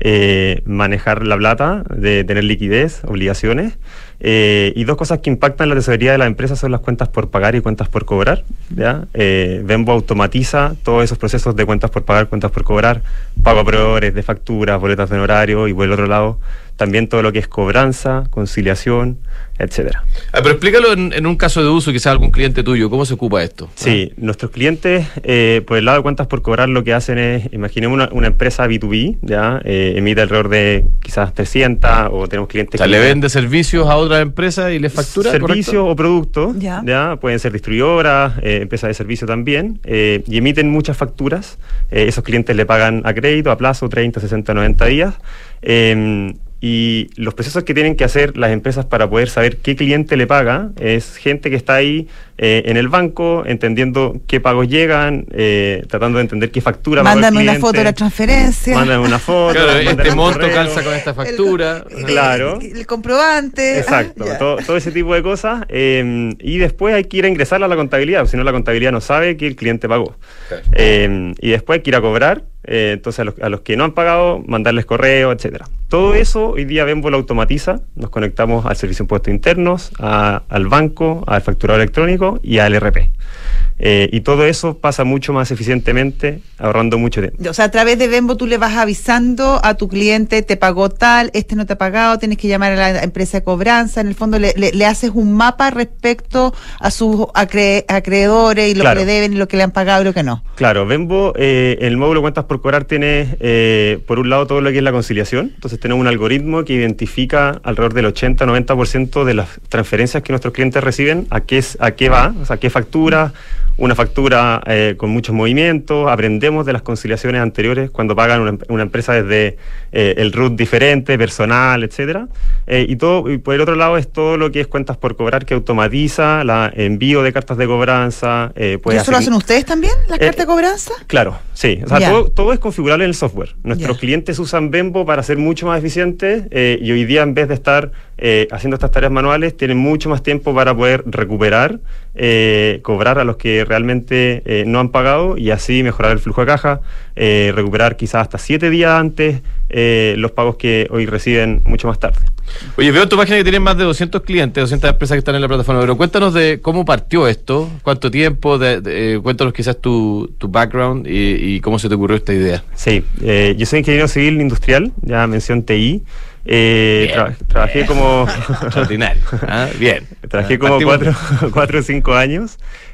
eh, manejar la plata, de tener liquidez, obligaciones. Eh, y dos cosas que impactan la tesorería de las empresas son las cuentas por pagar y cuentas por cobrar. ¿Ya? Eh, Bembo automatiza todos esos procesos de cuentas por pagar, cuentas por cobrar, pago a proveedores de facturas, boletas de honorario y por el otro lado también todo lo que es cobranza, conciliación, etcétera. Ah, pero explícalo en, en un caso de uso, quizás algún cliente tuyo, ¿cómo se ocupa esto? Sí, ah. nuestros clientes, eh, por el lado de cuentas por cobrar, lo que hacen es, imaginemos una, una empresa B dos B, ¿ya? Eh, emite alrededor de quizás trescientas, o tenemos clientes o sea, que... le vende servicios a otras empresas y les factura, servicios ¿correcto? O productos, ya. ¿ya? Pueden ser distribuidoras, eh, empresas de servicio también, eh, y emiten muchas facturas. Eh, esos clientes le pagan a crédito, a plazo, treinta, sesenta, noventa días. Eh, Y los procesos que tienen que hacer las empresas para poder saber qué cliente le paga es gente que está ahí eh, en el banco, entendiendo qué pagos llegan, eh, tratando de entender qué factura pagó el Mándame cliente. una foto de la transferencia. Mándame una foto. Claro, mándame este un monto correo. calza con esta factura. El, Claro. El, el comprobante. Exacto, Ah, todo, todo ese tipo de cosas. Eh, y después hay que ir a ingresarla a la contabilidad, si no la contabilidad no sabe que el cliente pagó. Claro. Eh, y después hay que ir a cobrar. Eh, entonces a los, a los que no han pagado, mandarles correo, etcétera. Todo eso hoy día Bembo lo automatiza. Nos conectamos al servicio de impuestos internos, a, al banco, al facturado electrónico y al E R P. Eh, y todo eso pasa mucho más eficientemente, ahorrando mucho tiempo. O sea, a través de Bembo tú le vas avisando a tu cliente, te pagó tal, este no te ha pagado, tienes que llamar a la empresa de cobranza, en el fondo le, le, le haces un mapa respecto a sus acre, acreedores y lo Claro. que le deben y lo que le han pagado y lo que no. Claro, Bembo, eh, el módulo cuentas por cobrar tiene, eh, por un lado, todo lo que es la conciliación. Entonces tenemos un algoritmo que identifica alrededor del ochenta a noventa por ciento de las transferencias que nuestros clientes reciben, a qué, es, a qué va, o sea, qué factura, una factura eh, con muchos movimientos. Aprendemos de las conciliaciones anteriores cuando pagan una, una empresa desde eh, el R U T diferente, personal, etcétera. Eh, y todo, y por el otro lado es todo lo que es cuentas por cobrar, que automatiza la envío de cartas de cobranza. Eh, puede ¿Y eso lo hacer- hacen ustedes también, las Eh, cartas de cobranza? Claro, sí. O sea, Ya. todo, todo es configurable en el software. Nuestros Ya. clientes usan Bembo para ser mucho más eficientes eh, y hoy día, en vez de estar eh, haciendo estas tareas manuales, tienen mucho más tiempo para poder recuperar, eh, cobrar a los que realmente eh, no han pagado y así mejorar el flujo de caja, eh, recuperar quizás hasta siete días antes eh, los pagos que hoy reciben mucho más tarde. Oye, veo en tu página que tienen más de doscientos clientes, doscientas empresas que están en la plataforma, pero cuéntanos de cómo partió esto, cuánto tiempo, de, de, eh, cuéntanos quizás tu, tu background y, y cómo se te ocurrió esta idea. Sí, eh, yo soy ingeniero civil industrial, ya mención T I. Eh, Bien, tra- trabajé como... Extraordinario. ¿Ah? Bien. Trabajé Ah, como partimos- cuatro, cuatro o cinco años.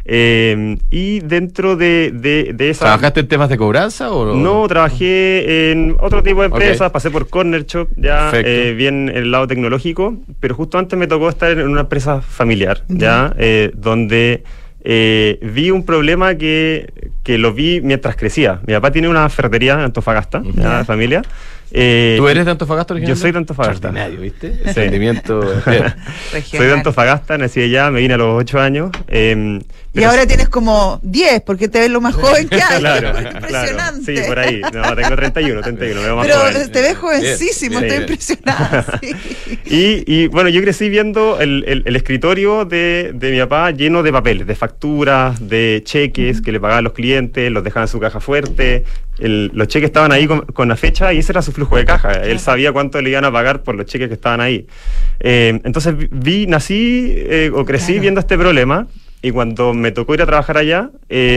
Eh, y dentro de, de, de esa... ¿Trabajaste en temas de cobranza o No, trabajé en otro tipo de empresas, Ok. pasé por Corner Shop, ya Perfecto. eh, bien en el lado tecnológico, pero justo antes me tocó estar en una empresa familiar, ya, eh, donde eh, vi un problema que, que lo vi mientras crecía. Mi papá tiene una ferretería en Antofagasta, Ujú. ya, de familia. Eh, ¿Tú eres de Antofagasta Yo originalmente? soy de Antofagasta. Extraordinario, ¿viste? Emprendimiento. Bien. Soy de Antofagasta, nací allá, me vine a los ocho años. Eh, Y ahora tienes como diez, porque te ves lo más joven que hay. Claro, Impresionante. claro. Sí, por ahí. No, tengo treinta y uno, treinta y uno, me veo más Pero joven. te ves jovencísimo, Bien, estoy bien. impresionada. Sí. Y, y bueno, yo crecí viendo el, el, el escritorio de, de mi papá lleno de papeles, de facturas, de cheques que le pagaban los clientes. cliente, los dejaba en su caja fuerte, el, los cheques estaban ahí con, con la fecha y ese era su flujo de caja. Él sabía cuánto le iban a pagar por los cheques que estaban ahí. Eh, entonces vi, nací eh, o crecí claro. viendo este problema, y cuando me tocó ir a trabajar allá,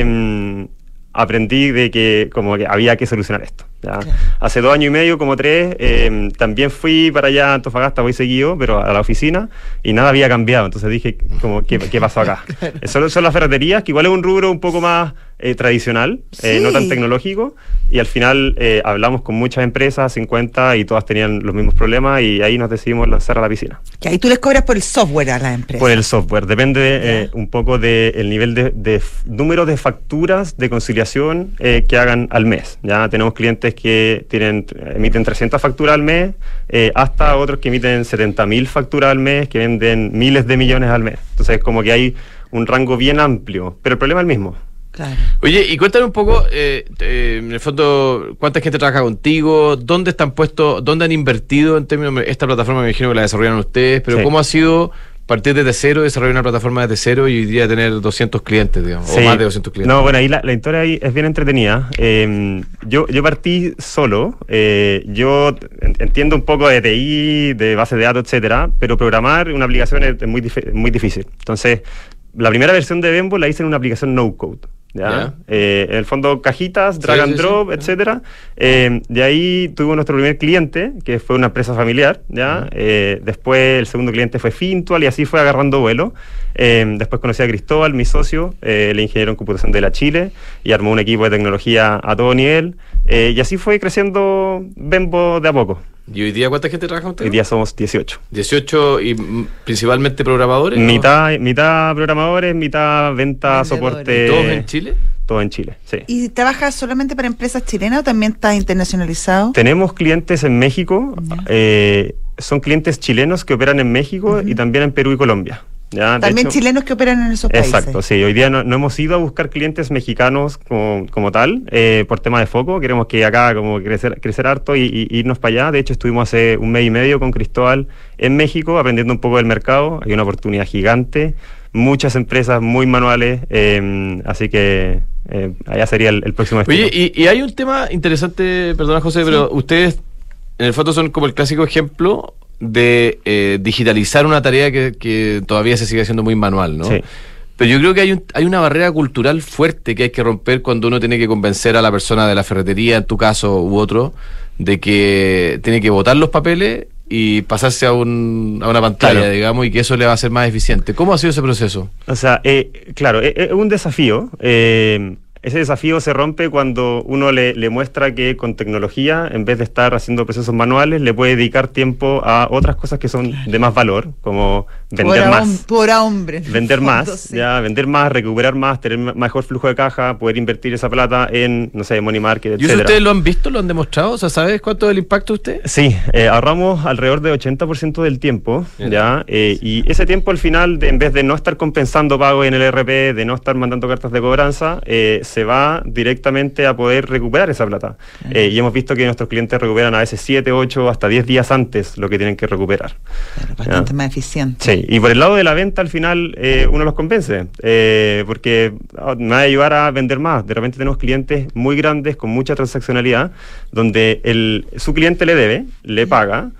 eh, aprendí de que como que había que solucionar esto. ¿ya? Claro. Hace dos años y medio, como tres, eh, también fui para allá a Antofagasta, voy seguido, pero a la oficina, y nada había cambiado. Entonces dije, como, ¿qué, qué pasó acá? Claro. Son, son las ferreterías, que igual es un rubro un poco más eh, tradicional, sí. eh, no tan tecnológico, y al final eh, hablamos con muchas empresas, cincuenta, y todas tenían los mismos problemas, y ahí nos decidimos lanzar a la piscina. Que ahí tú les cobras por el software a las empresas. Por el software, depende eh, un poco del nivel de, de f- número de facturas de conciliación eh, que hagan al mes. Ya tenemos clientes que tienen emiten trescientas facturas al mes, eh, hasta otros que emiten setenta mil facturas al mes, que venden miles de millones al mes. Entonces, como que hay un rango bien amplio, pero el problema es el mismo. Claro. Oye, y cuéntame un poco, eh, eh, en el fondo, ¿cuánta gente trabaja contigo? ¿Dónde están puestos, dónde han invertido en términos, esta plataforma me imagino que la desarrollaron ustedes, pero sí. ¿cómo ha sido partir desde cero, desarrollar una plataforma desde cero y hoy día tener doscientos clientes, digamos, sí. o más de doscientos clientes? No, bueno, ahí la, la historia ahí es bien entretenida. Eh, yo, yo partí solo, eh, yo entiendo un poco de T I, de base de datos, etcétera, pero programar una aplicación es muy, dif- muy difícil. Entonces, la primera versión de Venvo la hice en una aplicación no-code. ¿Ya? Yeah. Eh, en el fondo cajitas, drag sí, and sí, drop, sí. etcétera. Eh, de ahí tuvimos nuestro primer cliente, que fue una empresa familiar, ¿ya? Uh-huh. Eh, después el segundo cliente fue Fintual, y así fue agarrando vuelo. Eh, después conocí a Cristóbal, mi socio, eh, el ingeniero en computación de la Chile, y armó un equipo de tecnología a todo nivel. Eh, y así fue creciendo Venvo de a poco. ¿Y hoy día cuánta gente trabaja contigo? Hoy día somos dieciocho. ¿dieciocho y m- principalmente programadores? Mitad, ¿no? mitad programadores, mitad venta, vendedores. Soporte. ¿Todos en Chile? Todo en Chile, sí. ¿Y trabajas solamente para empresas chilenas o también estás internacionalizado? Tenemos clientes en México, uh-huh. eh, son clientes chilenos que operan en México uh-huh. y también en Perú y Colombia. ¿Ya? También hecho, chilenos que operan en esos países. Exacto, sí. Hoy día no, no hemos ido a buscar clientes mexicanos como, como tal, eh, por tema de foco. Queremos que acá como crecer, crecer harto y, y irnos para allá. De hecho, estuvimos hace un mes y medio con Cristóbal en México aprendiendo un poco del mercado. Hay una oportunidad gigante, muchas empresas muy manuales, eh, así que eh, allá sería el, el próximo destino. Oye, y, y hay un tema interesante, perdona José, sí. pero ustedes en el fondo son como el clásico ejemplo de eh, digitalizar una tarea que, que todavía se sigue haciendo muy manual, ¿no? Sí. Pero yo creo que hay, un, hay una barrera cultural fuerte que hay que romper cuando uno tiene que convencer a la persona de la ferretería, en tu caso u otro, de que tiene que botar los papeles y pasarse a, un, a una pantalla, claro. digamos, y que eso le va a ser más eficiente. ¿Cómo ha sido ese proceso? O sea, eh, claro, es eh, un desafío. Eh, ese desafío se rompe cuando uno le, le muestra que con tecnología, en vez de estar haciendo procesos manuales, le puede dedicar tiempo a otras cosas que son de más valor, como vender por más. Hom- por hombre. Vender fondo, más, sí. ya, vender más, recuperar más, tener mejor flujo de caja, poder invertir esa plata en, no sé, money market, etcétera. ¿Y eso ustedes lo han visto, lo han demostrado? O sea, ¿sabes cuánto es el impacto de usted? Sí, eh, ahorramos alrededor de ochenta por ciento del tiempo, Bien. ya, eh, y ese tiempo al final, de, en vez de no estar compensando pago en el E R P, de no estar mandando cartas de cobranza, eh, se va directamente a poder recuperar esa plata. Claro. Eh, y hemos visto que nuestros clientes recuperan a veces siete, ocho, hasta diez días antes lo que tienen que recuperar. Claro, bastante ¿ya? más eficiente. Sí, y por el lado de la venta al final eh, uno los convence, eh, porque oh, me va a ayudar a vender más. De repente tenemos clientes muy grandes con mucha transaccionalidad, donde el, su cliente le debe, le paga,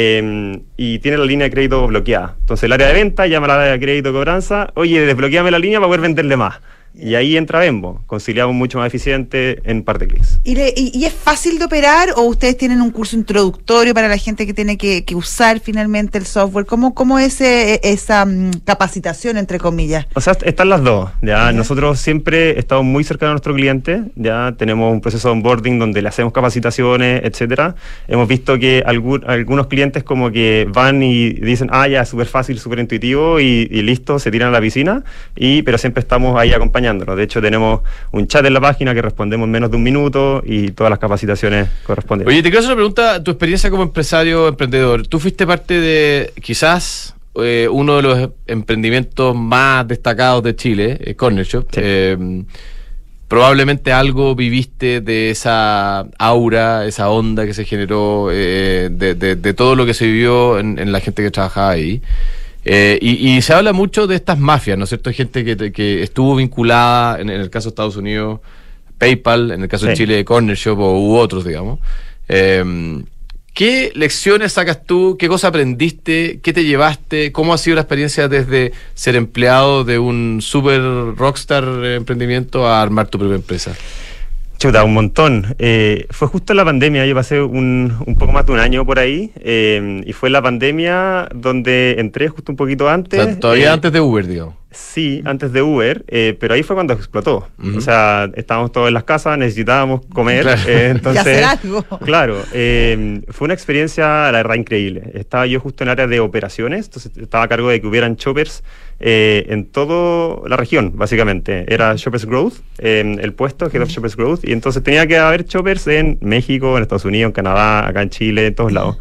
Eh, y tiene la línea de crédito bloqueada. Entonces el área de venta llama a la área de crédito cobranza, oye, desbloqueame la línea para poder venderle más. Y ahí entra Venvo, conciliamos mucho más eficiente en un par de clics. ¿Y, le, y, ¿Y es fácil de operar o ustedes tienen un curso introductorio para la gente que tiene que, que usar finalmente el software? ¿Cómo, cómo es eh, esa um, capacitación, entre comillas? O sea, están las dos. Ya nosotros siempre estamos muy cercanos a nuestro cliente, ya tenemos un proceso de onboarding donde le hacemos capacitaciones, etcétera. Hemos visto que algún, algunos clientes como que van y dicen, ah, ya, súper fácil, súper intuitivo y, y listo, se tiran a la piscina, y pero siempre estamos ahí acompañando. De hecho, tenemos un chat en la página que respondemos en menos de un minuto y todas las capacitaciones correspondientes. Oye, te quiero hacer una pregunta, tu experiencia como empresario, emprendedor. Tú fuiste parte de, quizás, eh, uno de los emprendimientos más destacados de Chile, eh, Corner Shop. Sí. Eh, probablemente algo viviste de esa aura, esa onda que se generó, eh, de, de, de todo lo que se vivió en, en la gente que trabajaba ahí. Eh, y, y se habla mucho de estas mafias, ¿no es cierto? Hay gente que, que estuvo vinculada, en, en el caso de Estados Unidos, PayPal, en el caso Sí. de Chile, Corner Shop o, u otros, digamos. Eh, ¿Qué lecciones sacas tú? ¿Qué cosa aprendiste? ¿Qué te llevaste? ¿Cómo ha sido la experiencia desde ser empleado de un super rockstar emprendimiento a armar tu propia empresa? Chuta, un montón. Eh, fue justo en la pandemia, yo pasé un, un poco más de un año por ahí, eh, y fue en la pandemia donde entré justo un poquito antes. O sea, todavía eh, antes de Uber, digamos. Sí, antes de Uber, eh, pero ahí fue cuando explotó. Ujú. O sea, estábamos todos en las casas, necesitábamos comer. Claro. eh, entonces, Y hacer algo. Claro, eh, fue una experiencia, la verdad, increíble. Estaba yo justo en el área de operaciones, entonces estaba a cargo de que hubieran choppers eh, en toda la región, básicamente. Era Shoppers Growth, eh, el puesto, Head of Shoppers Growth, y entonces tenía que haber choppers en México, en Estados Unidos, en Canadá, acá en Chile, en todos lados.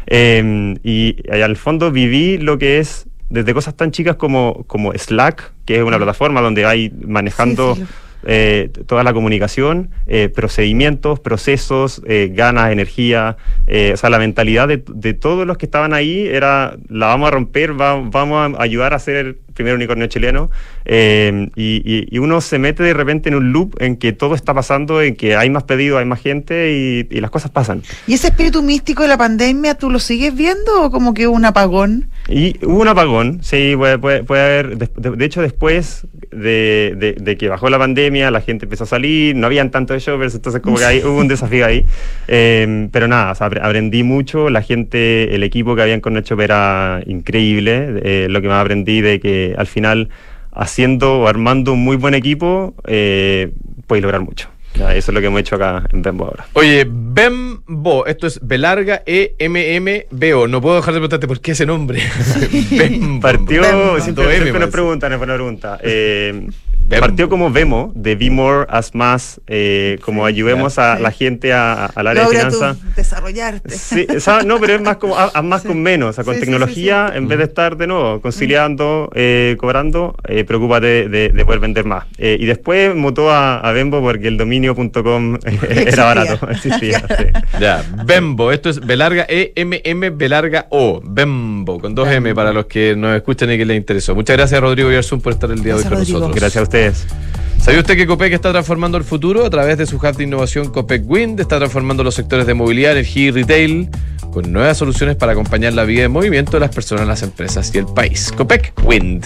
Eh, y allá al fondo viví lo que es desde cosas tan chicas como, como Slack, que es una plataforma donde hay manejando Sí, sí. eh, toda la comunicación, eh, procedimientos, procesos, eh, ganas, energía, eh, o sea, la mentalidad de, de todos los que estaban ahí era, la vamos a romper, va- vamos a ayudar a ser el primer unicornio chileno, eh, y, y- y uno se mete de repente en un loop en que todo está pasando, en que hay más pedidos, hay más gente y, y las cosas pasan. ¿Y ese espíritu místico de la pandemia, tú lo sigues viendo o como que hubo un apagón? Y hubo un apagón, sí, puede, puede, puede haber. De, de- de hecho, después de, de- de que bajó la pandemia, la gente empezó a salir, no habían tantos shoppers, entonces como que ahí, hubo un desafío ahí. Eh, pero nada, o sea, apre- aprendí mucho, la gente, el equipo que habían con el shopper era increíble, eh, lo que más aprendí de que al final, haciendo o armando un muy buen equipo, eh, puedes lograr mucho. Ya, eso es lo que hemos hecho acá en Bembo ahora. Oye, Bembo, esto es Belarga E M M B O. No puedo dejar de preguntarte por qué ese nombre. Bembo. Partió, Bembo. siempre, M, siempre nos parece. preguntan, es buena pregunta. Eh, Bembo. partió como Vemo, de Be More, Haz Más, eh, como ayudemos a la gente a- a- al área Logra de tú finanzas. desarrollarte. Sí, o sea, no, pero es más como haz haz más Sí. con menos, o sea, con Sí, sí, tecnología, sí, sí. en vez de estar de nuevo conciliando, eh, cobrando, eh, preocúpate de, de poder vender más. Eh, y después mutó a, a Bembo porque el dominio punto com Existía. era barato, existía. Sí. Ya, Bembo, esto es Belarga E M M Belarga O. Bembo, con dos M para los que nos escuchan y que les interesó. Muchas gracias, Rodrigo Yarzún, por estar el día de hoy Gracias, con Rodrigo. nosotros. Gracias a ustedes. ¿Sabía usted que Copec está transformando el futuro? A través de su hub de innovación Copec Wind está transformando los sectores de movilidad, energía y retail con nuevas soluciones para acompañar la vida en movimiento de las personas, las empresas y el país. Copec Wind.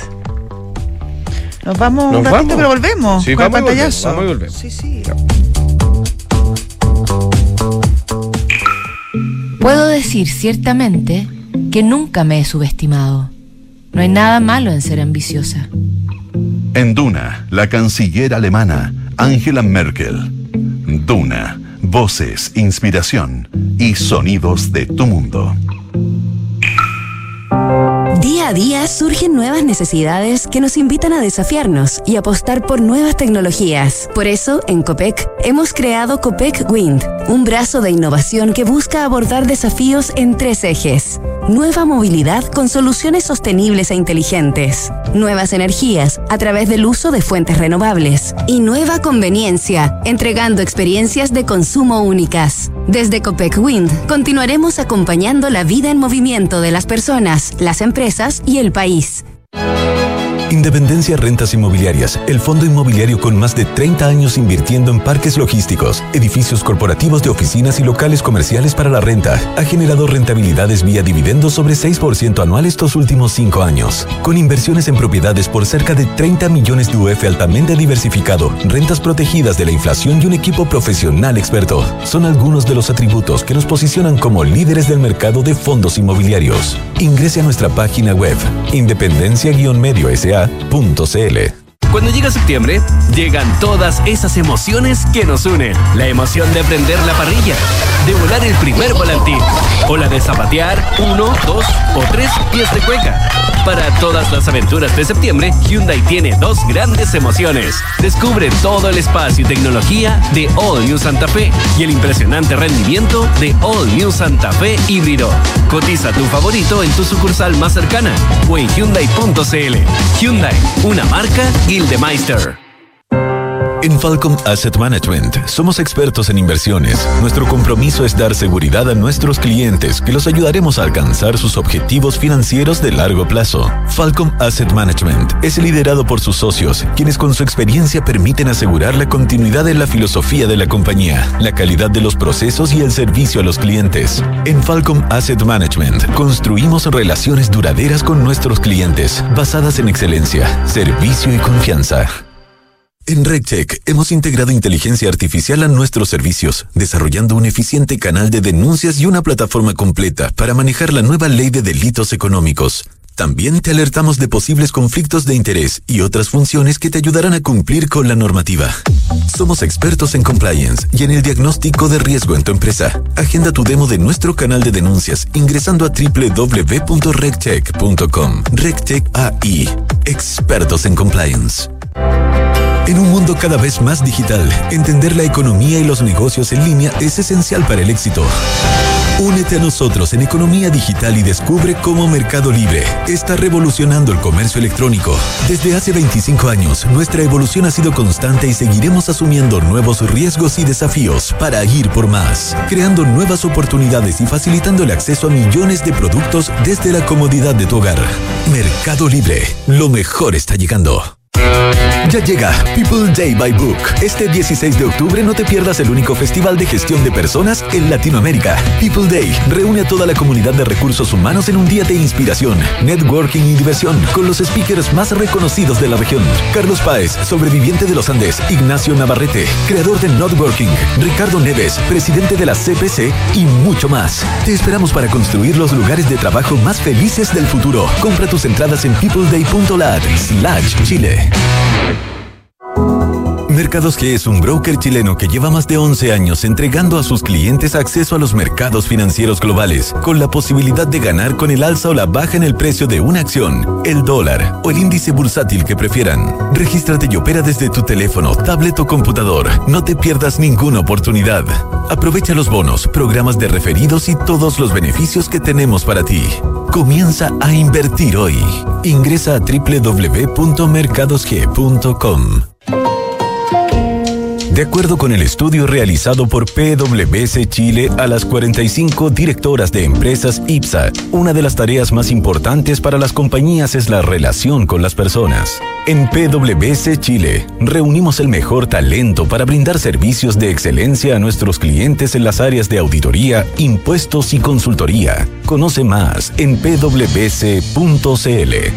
Nos vamos Nos un ratito, vamos. pero volvemos Sí, con el vamos y volvemos, pantallazo. vamos y volvemos. Sí, sí. Puedo decir ciertamente que nunca me he subestimado. No hay nada malo en ser ambiciosa. En Duna, la canciller alemana, Angela Merkel. Duna, voces, inspiración y sonidos de tu mundo. Día a día surgen nuevas necesidades que nos invitan a desafiarnos y apostar por nuevas tecnologías. Por eso, en Copec, hemos creado Copec Wind, un brazo de innovación que busca abordar desafíos en tres ejes. Nueva movilidad con soluciones sostenibles e inteligentes. Nuevas energías a través del uso de fuentes renovables. Y nueva conveniencia, entregando experiencias de consumo únicas. Desde Copec Wind, continuaremos acompañando la vida en movimiento de las personas, las empresas y el país. Independencia Rentas Inmobiliarias, el fondo inmobiliario con más de treinta años invirtiendo en parques logísticos, edificios corporativos de oficinas y locales comerciales para la renta, ha generado rentabilidades vía dividendos sobre seis por ciento anual estos últimos cinco años, con inversiones en propiedades por cerca de treinta millones de U F altamente diversificado, rentas protegidas de la inflación y un equipo profesional experto. Son algunos de los atributos que nos posicionan como líderes del mercado de fondos inmobiliarios. Ingrese a nuestra página web, independencia medio s a punto c l. Cuando llega septiembre, llegan todas esas emociones que nos unen. La emoción de prender la parrilla, de volar el primer volantín, o la de zapatear uno, dos o tres pies de cueca. Para todas las aventuras de septiembre, Hyundai tiene dos grandes emociones. Descubre todo el espacio y tecnología de All New Santa Fe y el impresionante rendimiento de All New Santa Fe híbrido. Cotiza tu favorito en tu sucursal más cercana o en Hyundai punto c l. Hyundai, una marca Gildemeister. En Falcom Asset Management somos expertos en inversiones. Nuestro compromiso es dar seguridad a nuestros clientes, que los ayudaremos a alcanzar sus objetivos financieros de largo plazo. Falcom Asset Management es liderado por sus socios, quienes con su experiencia permiten asegurar la continuidad en la filosofía de la compañía, la calidad de los procesos y el servicio a los clientes. En Falcom Asset Management construimos relaciones duraderas con nuestros clientes, basadas en excelencia, servicio y confianza. En RegTech hemos integrado inteligencia artificial a nuestros servicios, desarrollando un eficiente canal de denuncias y una plataforma completa para manejar la nueva ley de delitos económicos. También te alertamos de posibles conflictos de interés y otras funciones que te ayudarán a cumplir con la normativa. Somos expertos en compliance y en el diagnóstico de riesgo en tu empresa. Agenda tu demo de nuestro canal de denuncias ingresando a doble u doble u doble u punto regtech punto com. RegTech A I, expertos en compliance. En un mundo cada vez más digital, entender la economía y los negocios en línea es esencial para el éxito. Únete a nosotros en Economía Digital y descubre cómo Mercado Libre está revolucionando el comercio electrónico. Desde hace veinticinco años, nuestra evolución ha sido constante y seguiremos asumiendo nuevos riesgos y desafíos para ir por más, creando nuevas oportunidades y facilitando el acceso a millones de productos desde la comodidad de tu hogar. Mercado Libre, lo mejor está llegando. Ya llega People Day by Book. Este dieciséis de octubre no te pierdas el único festival de gestión de personas en Latinoamérica. People Day reúne a toda la comunidad de recursos humanos en un día de inspiración, networking y diversión con los speakers más reconocidos de la región. Carlos Páez, sobreviviente de los Andes, Ignacio Navarrete, creador de Networking, Ricardo Neves, presidente de la C P C y mucho más. Te esperamos para construir los lugares de trabajo más felices del futuro. Compra tus entradas en peopleday punto lat slash Chile. Mercados G es un broker chileno que lleva más de once años entregando a sus clientes acceso a los mercados financieros globales, con la posibilidad de ganar con el alza o la baja en el precio de una acción, el dólar o el índice bursátil que prefieran. Regístrate y opera desde tu teléfono, tablet o computador. No te pierdas ninguna oportunidad. Aprovecha los bonos, programas de referidos y todos los beneficios que tenemos para ti. Comienza a invertir hoy. Ingresa a doble u doble u doble u punto mercados g punto com. De acuerdo con el estudio realizado por P W C Chile a las cuarenta y cinco directoras de empresas I P S A, una de las tareas más importantes para las compañías es la relación con las personas. En P W C Chile, reunimos el mejor talento para brindar servicios de excelencia a nuestros clientes en las áreas de auditoría, impuestos y consultoría. Conoce más en p w c punto c l.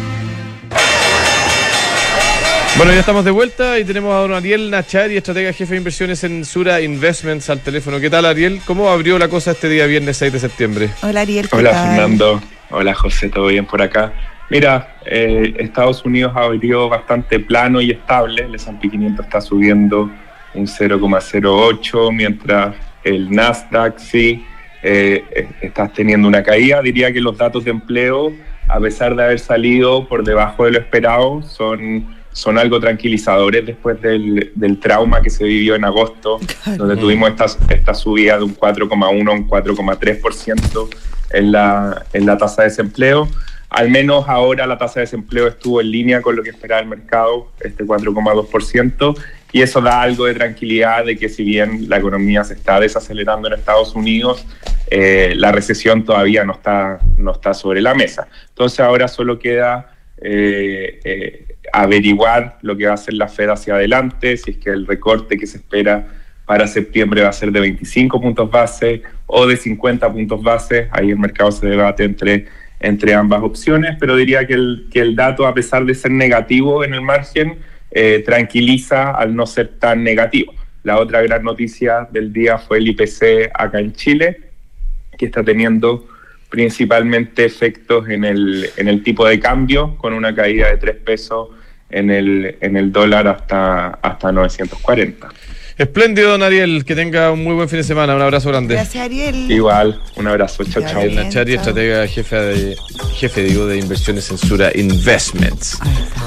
Bueno, ya estamos de vuelta y tenemos a don Ariel Nachari, estratega jefe de inversiones en Sura Investments, al teléfono. ¿Qué tal, Ariel? ¿Cómo abrió la cosa este día viernes seis de septiembre? Hola, Ariel. ¿qué Hola, tal? Fernando. Hola, José. ¿Todo bien por acá? Mira, eh, Estados Unidos abrió bastante plano y estable. El ese and pe quinientos está subiendo un cero coma cero ocho, mientras el Nasdaq sí eh, está teniendo una caída. Diría que los datos de empleo, a pesar de haber salido por debajo de lo esperado, son... son algo tranquilizadores después del, del trauma que se vivió en agosto, donde tuvimos esta, esta subida de un cuatro coma uno a un cuatro coma tres por ciento en la, en la tasa de desempleo. Al menos ahora la tasa de desempleo estuvo en línea con lo que esperaba el mercado, este cuatro coma dos por ciento, y eso da algo de tranquilidad de que si bien la economía se está desacelerando en Estados Unidos, eh, la recesión todavía no está, no está sobre la mesa. Entonces ahora solo queda... Eh, eh, averiguar lo que va a hacer la Fed hacia adelante, si es que el recorte que se espera para septiembre va a ser de veinticinco puntos base o de cincuenta puntos base. Ahí el mercado se debate entre, entre ambas opciones, pero diría que el, que el dato, a pesar de ser negativo en el margen, eh, tranquiliza al no ser tan negativo. La otra gran noticia del día fue el I P C acá en Chile, que está teniendo principalmente efectos en el, en el tipo de cambio, con una caída de tres pesos en el, en el dólar hasta, hasta novecientos cuarenta. Espléndido, don Ariel, que tenga un muy buen fin de semana, un abrazo grande. Gracias, Ariel. Igual, un abrazo, chao, chao. Ariel Nachari, estratega jefe de, jefe digo, de inversiones en Sura Investments. Ahí está.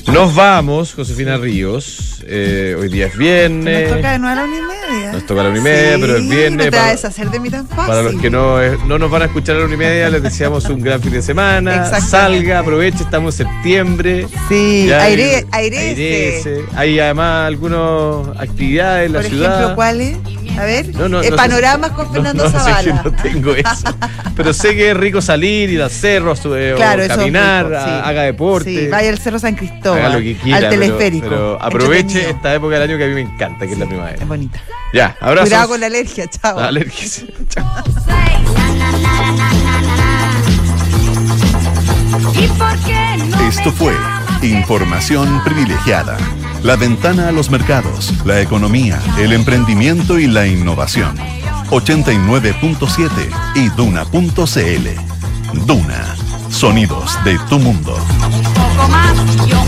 Nos vamos, Josefina Ríos. Eh, hoy día es viernes. Nos toca de nuevo a la una y media. Nos toca a la una y media, Sí, pero es viernes. No te para, vas a deshacer de mí tan fácil. para los que no, eh, no nos van a escuchar a la una y media, les deseamos un gran fin de semana. Exactamente. Salga, aproveche, estamos en septiembre. Sí, Ya hay- aire, airece. airece. Hay además algunas actividades en la Por ciudad. ejemplo, ¿cuáles? A ver, No, no, eh, no sé panoramas si- con no, Fernando no, sé Zavala. que no tengo eso. Pero sé que es rico salir, ir al cerro, su- eh, Claro, o eso es caminar, rico, a- sí. haga deporte. Sí, vaya al Cerro San Cristóbal, Haga lo que quiera, al pero- teleférico. Pero, aproveche Entretenido. esta época del año que a mí me encanta, que es la primavera. Es bonita. Ya, abrazos. Cuidado con la alergia, chao. Alergias. Chao. ¿Y por qué no Esto me fue llamas? Información Privilegiada. La ventana a los mercados, la economía, el emprendimiento y la innovación. ochenta y nueve punto siete y duna punto c l. Duna. Sonidos de tu mundo. Un poco más, yo